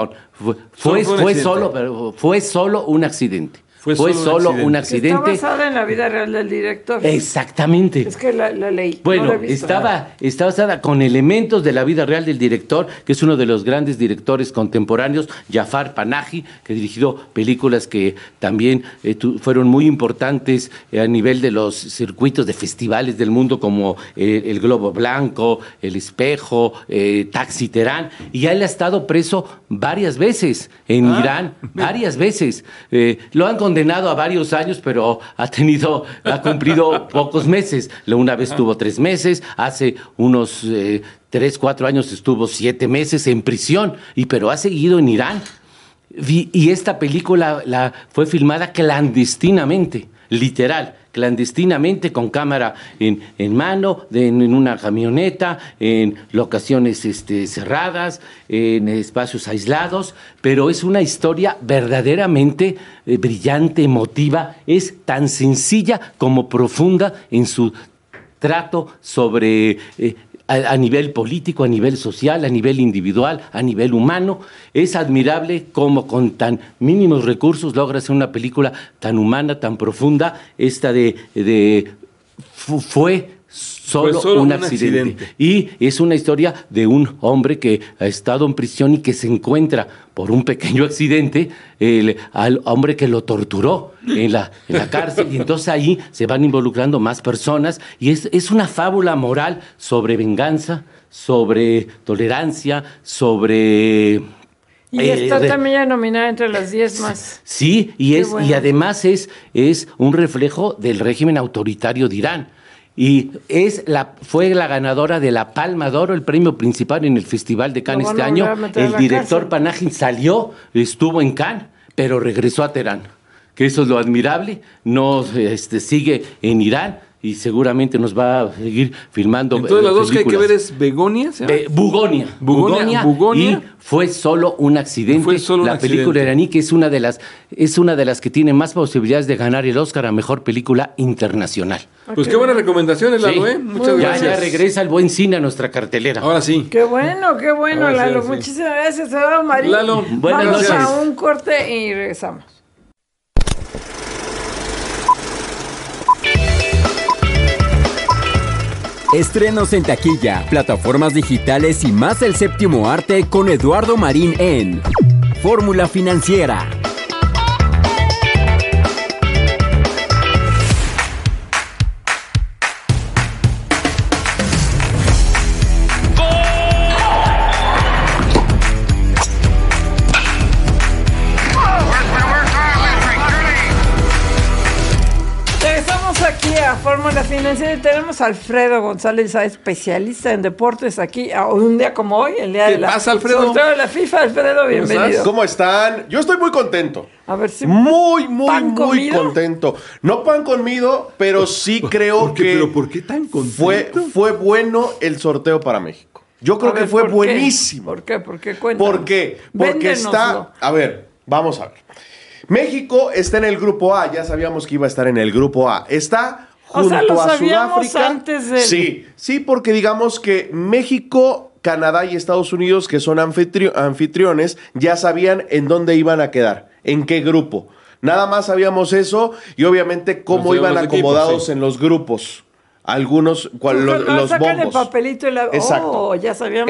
un accidente. Fue solo un accidente. Está basada en la vida real del director. Exactamente. Es que la leí. Bueno, no la he visto. está basada con elementos de la vida real del director, que es uno de los grandes directores contemporáneos, Jafar Panahi, que dirigió películas que también fueron muy importantes a nivel de los circuitos de festivales del mundo, como el Globo Blanco, El Espejo, Taxi Teherán, y él ha estado preso varias veces en Irán, varias veces. Lo han condenado a varios años, pero ha cumplido pocos meses. Una vez tuvo 3 meses, hace unos 3-4 años estuvo 7 meses en prisión, pero ha seguido en Irán. Y esta película fue filmada clandestinamente, literal, clandestinamente, con cámara en mano, en una camioneta, en locaciones cerradas, en espacios aislados, pero es una historia verdaderamente brillante, emotiva, es tan sencilla como profunda en su trato sobre... a nivel político, a nivel social, a nivel individual, a nivel humano. Es admirable cómo con tan mínimos recursos logra hacer una película tan humana, tan profunda. Esta fue solo un accidente. Y es una historia de un hombre que ha estado en prisión y que se encuentra por un pequeño accidente al hombre que lo torturó en la cárcel, y entonces ahí se van involucrando más personas, y es una fábula moral sobre venganza, sobre tolerancia, sobre... Y está también ya nominada entre las 10 más. Sí, y además es un reflejo del régimen autoritario de Irán. Y fue la ganadora de la Palma de Oro, el premio principal en el Festival de Cannes este año. El director Panahi estuvo en Cannes, pero regresó a Teherán. Que eso es lo admirable. Sigue en Irán y seguramente nos va a seguir filmando. Entonces las dos que hay que ver es Begonia, Bugonia. Y fue solo un accidente. La película iraní, que es una de las que tiene más posibilidades de ganar el Oscar a Mejor Película Internacional. Pues qué buenas recomendaciones, Lalo, ¿eh? Muchas gracias. Ya regresa el buen cine a nuestra cartelera. Ahora sí. Qué bueno, Lalo. Sí. Muchísimas gracias, Marín. Lalo, buenas noches. Vamos a un corte y regresamos. Estrenos en taquilla, plataformas digitales y más el séptimo arte con Eduardo Marín en Fórmula Financiera. Fórmula Financiera y tenemos a Alfredo González, especialista en deportes aquí, un día como hoy, el día de la pasa, Alfredo? sorteo de la FIFA. Alfredo, bienvenido. ¿Cómo están? Yo estoy muy contento. A ver si muy contento. No pan comido, pero sí creo que ¿Pero por qué tan contento? Fue bueno el sorteo para México. Yo creo que fue buenísimo. ¿Por qué? ¿Por qué? Cuéntanos. ¿Por qué? Porque está... A ver, vamos a ver. México está en el grupo A. Ya sabíamos que iba a estar en el grupo A. Está junto a Sudáfrica. Antes de... Sí, porque digamos que México, Canadá y Estados Unidos, que son anfitriones, ya sabían en dónde iban a quedar, en qué grupo. Nada más sabíamos eso y obviamente cómo iban acomodados equipos, en los grupos. Algunos, los sacan bombos. El papelito y la... Exacto. Ya sabíamos.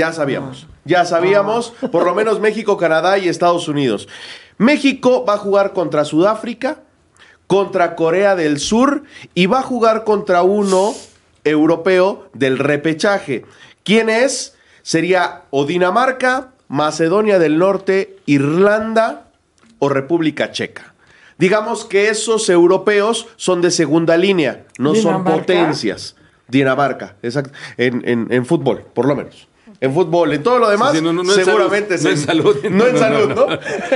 Ya sabíamos, por lo menos México, Canadá y Estados Unidos. México va a jugar contra Sudáfrica, contra Corea del Sur y va a jugar contra uno europeo del repechaje. ¿Quién es? Sería o Dinamarca, Macedonia del Norte, Irlanda o República Checa. Digamos que esos europeos son de segunda línea, no son potencias. Dinamarca, exacto. En fútbol, por lo menos. En fútbol, en todo lo demás, seguramente no en salud. No en salud, ¿no?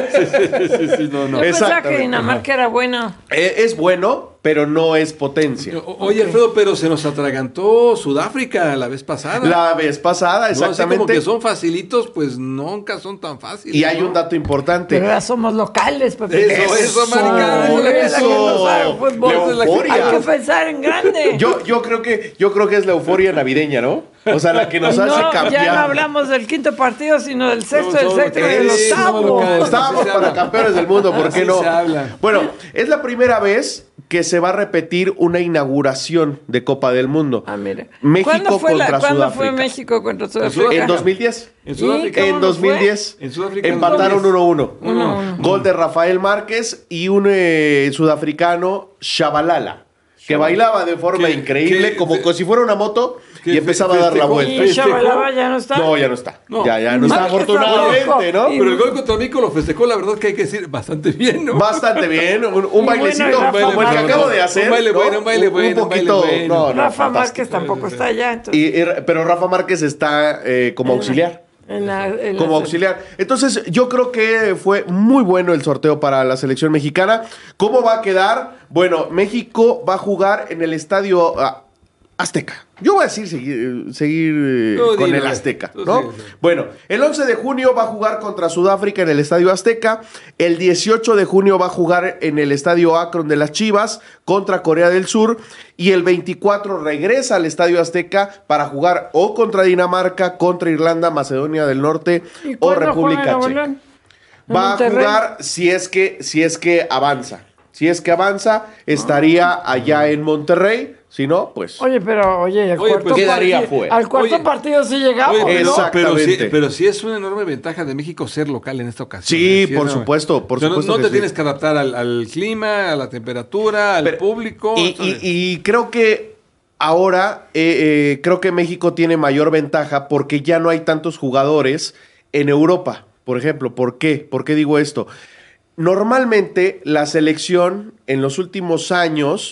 Sí, no. Pensaba que Dinamarca era bueno. Es bueno, pero no es potencia. Oye, Alfredo, pero se nos atragantó Sudáfrica la vez pasada. La vez pasada, exactamente. No, así como que son facilitos, pues nunca son tan fáciles. Y hay un dato importante. Pero ya somos locales, Pepe. Eso, Maricán. Eso. Hay que pensar en grande. Yo creo que es la euforia navideña, ¿no? O sea, la que nos hace cambiar. Ya no hablamos del quinto partido, sino del sexto, del séptimo y del octavo. Estábamos para campeones del mundo, ¿por qué no? Bueno, es la primera vez que se va a repetir una inauguración de Copa del Mundo. Mira. México contra Sudáfrica. ¿Cuándo fue México contra Sudáfrica? En 2010. ¿En Sudáfrica? En 2010. En Sudáfrica empataron 1-1. Gol de Rafael Márquez y un sudafricano, Shabalala, que bailaba de forma increíble, como si fuera una moto, y empezaba a dar la vuelta. ¿Y Shabalala ya no está? No, ya no está. Ya no está, afortunadamente, ¿no? Pero el gol contra México lo festejó, la verdad que hay que decir, bastante bien, ¿no? Bastante bien. Un bailecito como el que acabo de hacer. Un baile bueno. Un poquito. No, Rafa Márquez tampoco está allá. Pero Rafa Márquez está como auxiliar. Como auxiliar. Entonces, yo creo que fue muy bueno el sorteo para la selección mexicana. ¿Cómo va a quedar? Bueno, México va a jugar en el estadio Azteca. Yo voy a decir seguir con el Azteca, ¿no? Sí. Bueno, el 11 de junio va a jugar contra Sudáfrica en el Estadio Azteca. El 18 de junio va a jugar en el Estadio Akron de las Chivas contra Corea del Sur. Y el 24 regresa al Estadio Azteca para jugar o contra Dinamarca, contra Irlanda, Macedonia del Norte o República Checa. Va a jugar si es que avanza. Si es que avanza, estaría allá en Monterrey. Si no, pues... Oye, pues quedaría fuera. Al cuarto partido sí llegamos, ¿no? Exactamente. Pero sí es una enorme ventaja de México ser local en esta ocasión. Sí, por supuesto. No te tienes que adaptar al clima, a la temperatura, al público. Y creo que ahora, creo que México tiene mayor ventaja porque ya no hay tantos jugadores en Europa, por ejemplo. ¿Por qué? ¿Por qué digo esto? Normalmente la selección en los últimos años...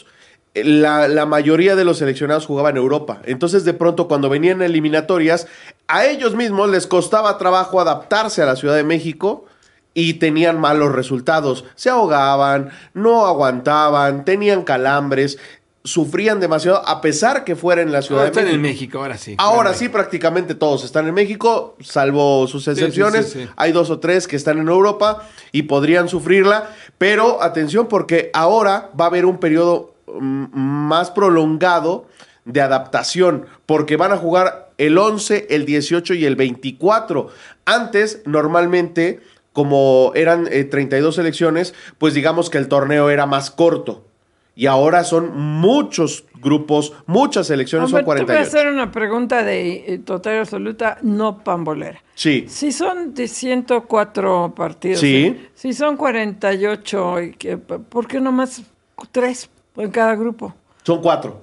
La mayoría de los seleccionados jugaban en Europa. Entonces, de pronto, cuando venían eliminatorias, a ellos mismos les costaba trabajo adaptarse a la Ciudad de México y tenían malos resultados. Se ahogaban, no aguantaban, tenían calambres, sufrían demasiado, a pesar que fuera en la Ciudad de México. Están en México, ahora sí. Ahora sí, prácticamente todos están en México, salvo sus excepciones. Sí. Hay 2 o 3 que están en Europa y podrían sufrirla. Pero, atención, porque ahora va a haber un periodo más prolongado de adaptación, porque van a jugar el 11, el 18 y el 24. Antes, normalmente, como eran 32 selecciones, pues digamos que el torneo era más corto Y ahora son muchos grupos, muchas selecciones, son 48. Te voy a hacer una pregunta de total y absoluta, no pambolera. Sí. Si son de 104 partidos, sí. Si son 48, ¿por qué nomás 3 en cada grupo? Son 4.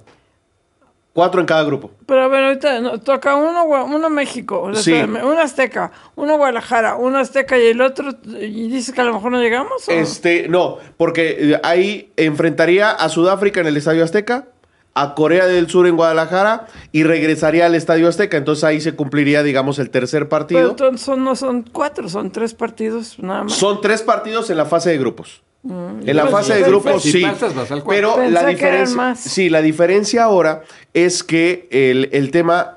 4 en cada grupo. Pero bueno, ahorita toca uno México, sí. uno Azteca, uno Guadalajara, uno Azteca y el otro, y dices que a lo mejor no llegamos. ¿O? No, porque ahí enfrentaría a Sudáfrica en el Estadio Azteca, a Corea del Sur en Guadalajara y regresaría al Estadio Azteca. Entonces ahí se cumpliría, digamos, el tercer partido. Pero no son 4, son 3 partidos nada más. Son 3 partidos en la fase de grupos. En la fase de grupos sí, pero la diferencia ahora es que el tema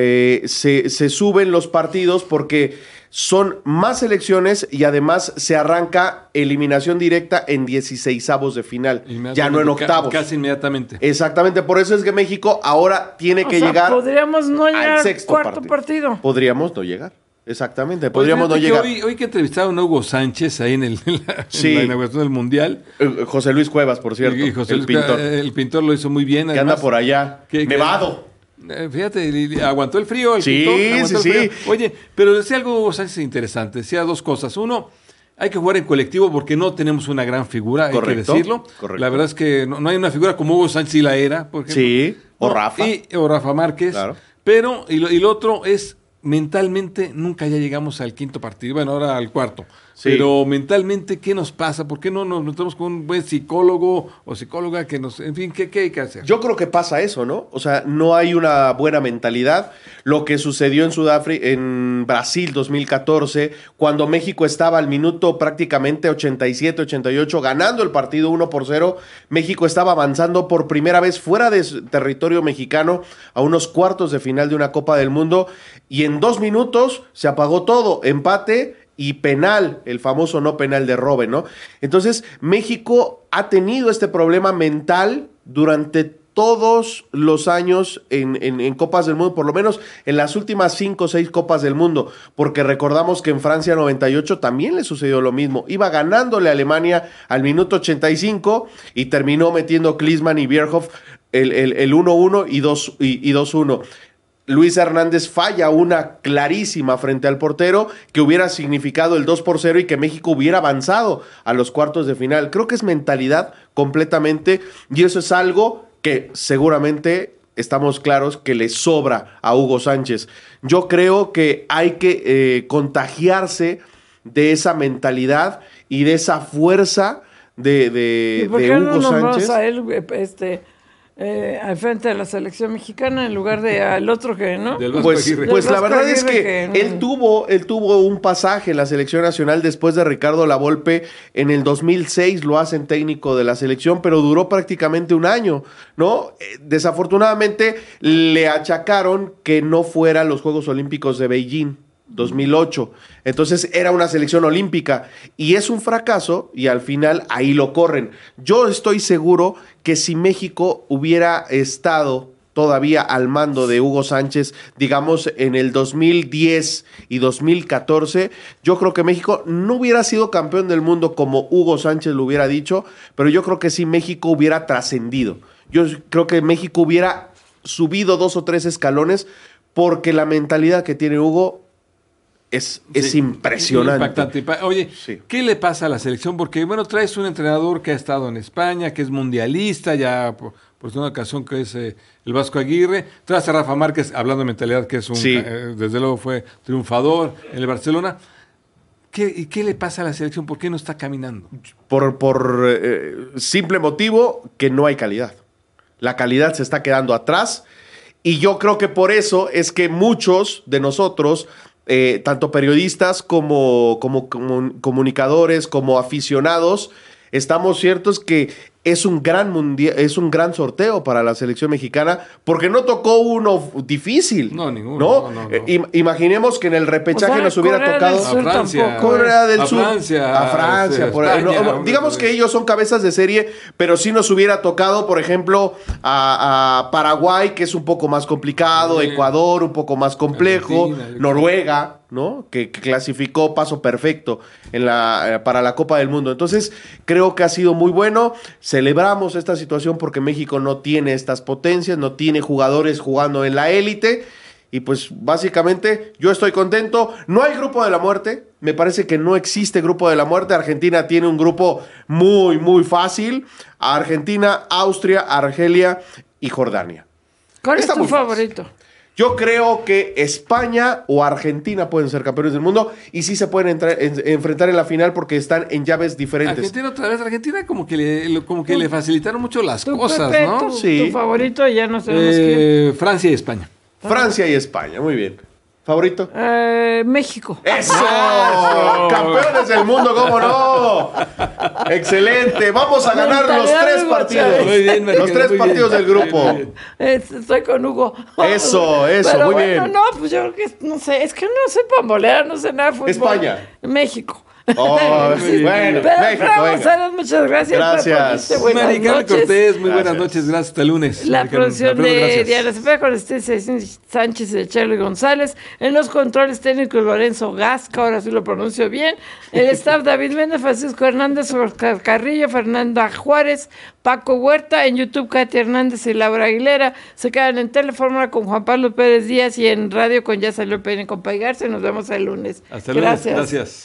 se suben los partidos porque son más selecciones y además se arranca eliminación directa en 16avos de final, ya no en octavos. Casi inmediatamente. Exactamente, por eso es que México ahora tiene que llegar podríamos no llegar al sexto cuarto partido. Podríamos no llegar. Exactamente, podríamos no llegar. Hoy que entrevistaron a Hugo Sánchez ahí en la inauguración del Mundial. José Luis Cuevas, por cierto, y José Luis, pintor. El pintor lo hizo muy bien. Que además, anda por allá, nevado. Fíjate, aguantó el frío el pintor. Sí. Oye, pero decía algo Hugo Sánchez interesante, decía 2 cosas. Uno, hay que jugar en colectivo porque no tenemos una gran figura, correcto, hay que decirlo. Correcto. La verdad es que no hay una figura como Hugo Sánchez y la era, por ejemplo. Sí, o Rafa. O Rafa Márquez. Claro. Pero, y lo otro es, mentalmente nunca ya llegamos al 5º partido, bueno, ahora al 4º. Sí. Pero mentalmente, ¿qué nos pasa? ¿Por qué no nos metemos con un buen psicólogo o psicóloga que nos... En fin, ¿qué hay que hacer? Yo creo que pasa eso, ¿no? O sea, no hay una buena mentalidad. Lo que sucedió en Sudáfrica, en Brasil 2014, cuando México estaba al minuto prácticamente 87, 88, ganando el partido 1-0, México estaba avanzando por primera vez fuera de territorio mexicano a unos cuartos de final de una Copa del Mundo y en 2 minutos se apagó todo, empate y penal, el famoso no penal de Robben, ¿no? Entonces, México ha tenido este problema mental durante todos los años en Copas del Mundo, por lo menos en las últimas 5 o 6 Copas del Mundo, porque recordamos que en Francia 98 también le sucedió lo mismo. Iba ganándole a Alemania al minuto 85 y terminó metiendo Klinsmann y Bierhoff el 1-1 y 2-1. Luis Hernández falla una clarísima frente al portero que hubiera significado el 2-0 y que México hubiera avanzado a los cuartos de final. Creo que es mentalidad completamente y eso es algo que seguramente estamos claros que le sobra a Hugo Sánchez. Yo creo que hay que contagiarse de esa mentalidad y de esa fuerza de Hugo Sánchez. ¿Por qué no nombramos a él al frente de la selección mexicana en lugar de al otro que, ¿no? Pues la verdad es que él tuvo un pasaje en la selección nacional después de Ricardo Lavolpe. En el 2006 lo hacen técnico de la selección, pero duró prácticamente un año, ¿no? Desafortunadamente le achacaron que no fuera a los Juegos Olímpicos de Beijing 2008. Entonces era una selección olímpica y es un fracaso y al final ahí lo corren. Yo estoy seguro que si México hubiera estado todavía al mando de Hugo Sánchez, digamos en el 2010 y 2014, yo creo que México no hubiera sido campeón del mundo como Hugo Sánchez lo hubiera dicho, pero yo creo que sí México hubiera trascendido. Yo creo que México hubiera subido 2 o 3 escalones porque la mentalidad que tiene Hugo es impresionante. Impactante. Oye, ¿qué le pasa a la selección? Porque, bueno, traes un entrenador que ha estado en España, que es mundialista, ya por una ocasión que es el Vasco Aguirre. Traes a Rafa Márquez, hablando de mentalidad, que es desde luego fue triunfador en el Barcelona. ¿Qué le pasa a la selección? ¿Por qué no está caminando? Por simple motivo que no hay calidad. La calidad se está quedando atrás y yo creo que por eso es que muchos de nosotros... tanto periodistas como comunicadores, como aficionados, estamos ciertos que es un gran sorteo para la selección mexicana, porque no tocó uno difícil. No, ninguno. ¿No? Imaginemos que en el repechaje nos hubiera tocado a Francia, Corea del Sur, a Francia, España, digamos que ellos son cabezas de serie, pero sí nos hubiera tocado, por ejemplo, a Paraguay, que es un poco más complicado, Ecuador, un poco más complejo, Argentina, Noruega. ¿no? Que clasificó paso perfecto para la Copa del Mundo. Entonces, creo que ha sido muy bueno. Celebramos esta situación porque México no tiene estas potencias, no tiene jugadores jugando en la élite. Y pues básicamente yo estoy contento. No hay grupo de la muerte. Me parece que no existe grupo de la muerte. Argentina tiene un grupo muy, muy fácil. Argentina, Austria, Argelia y Jordania. ¿Cuál es tu favorito? Yo creo que España o Argentina pueden ser campeones del mundo y sí se pueden enfrentar en la final porque están en llaves diferentes. Argentina otra vez, Argentina como que le facilitaron mucho las cosas, Pepe, ¿no? Tu favorito, ya no sabemos quién. Francia y España. Francia y España, muy bien. ¿Favorito? México. ¡Eso! ¡Campeones del mundo, cómo no! ¡Excelente! Vamos a ganar los 3 partidos. Muy bien, los 3 partidos del grupo. Estoy con Hugo. Eso, pero muy bueno, bien. No, pues yo creo que, no sé, es que no sé pambolear, no sé nada de fútbol. España. México. Oh, sí. Bueno, pero México, González, muchas gracias. Gracias. Mari Carmen Cortés, muy buenas noches, gracias, hasta el lunes. La producción de Diana Cepeda con Sánchez y de Charlie González. En los controles técnicos Lorenzo Gasca, ahora sí lo pronuncio bien. El staff David Méndez, Francisco Hernández, Oscar Carrillo, Fernanda Juárez, Paco Huerta. En YouTube Katia Hernández y Laura Aguilera. Se quedan en Telefórmula con Juan Pablo Pérez Díaz y en radio con Ya Salió el Peine con Pai Garza. Nos vemos el lunes. Hasta el lunes, gracias.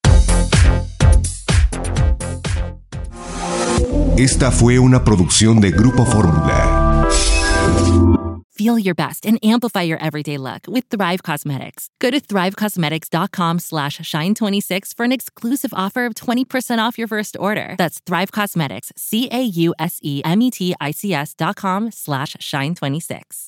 Esta fue una producción de Grupo Fórmula. Feel your best and amplify your everyday look with Thrive Causemetics. Go to thrivecausemetics.com/shine26 for an exclusive offer of 20% off your first order. That's Thrive Causemetics, CAUSEMETICS.com/shine26.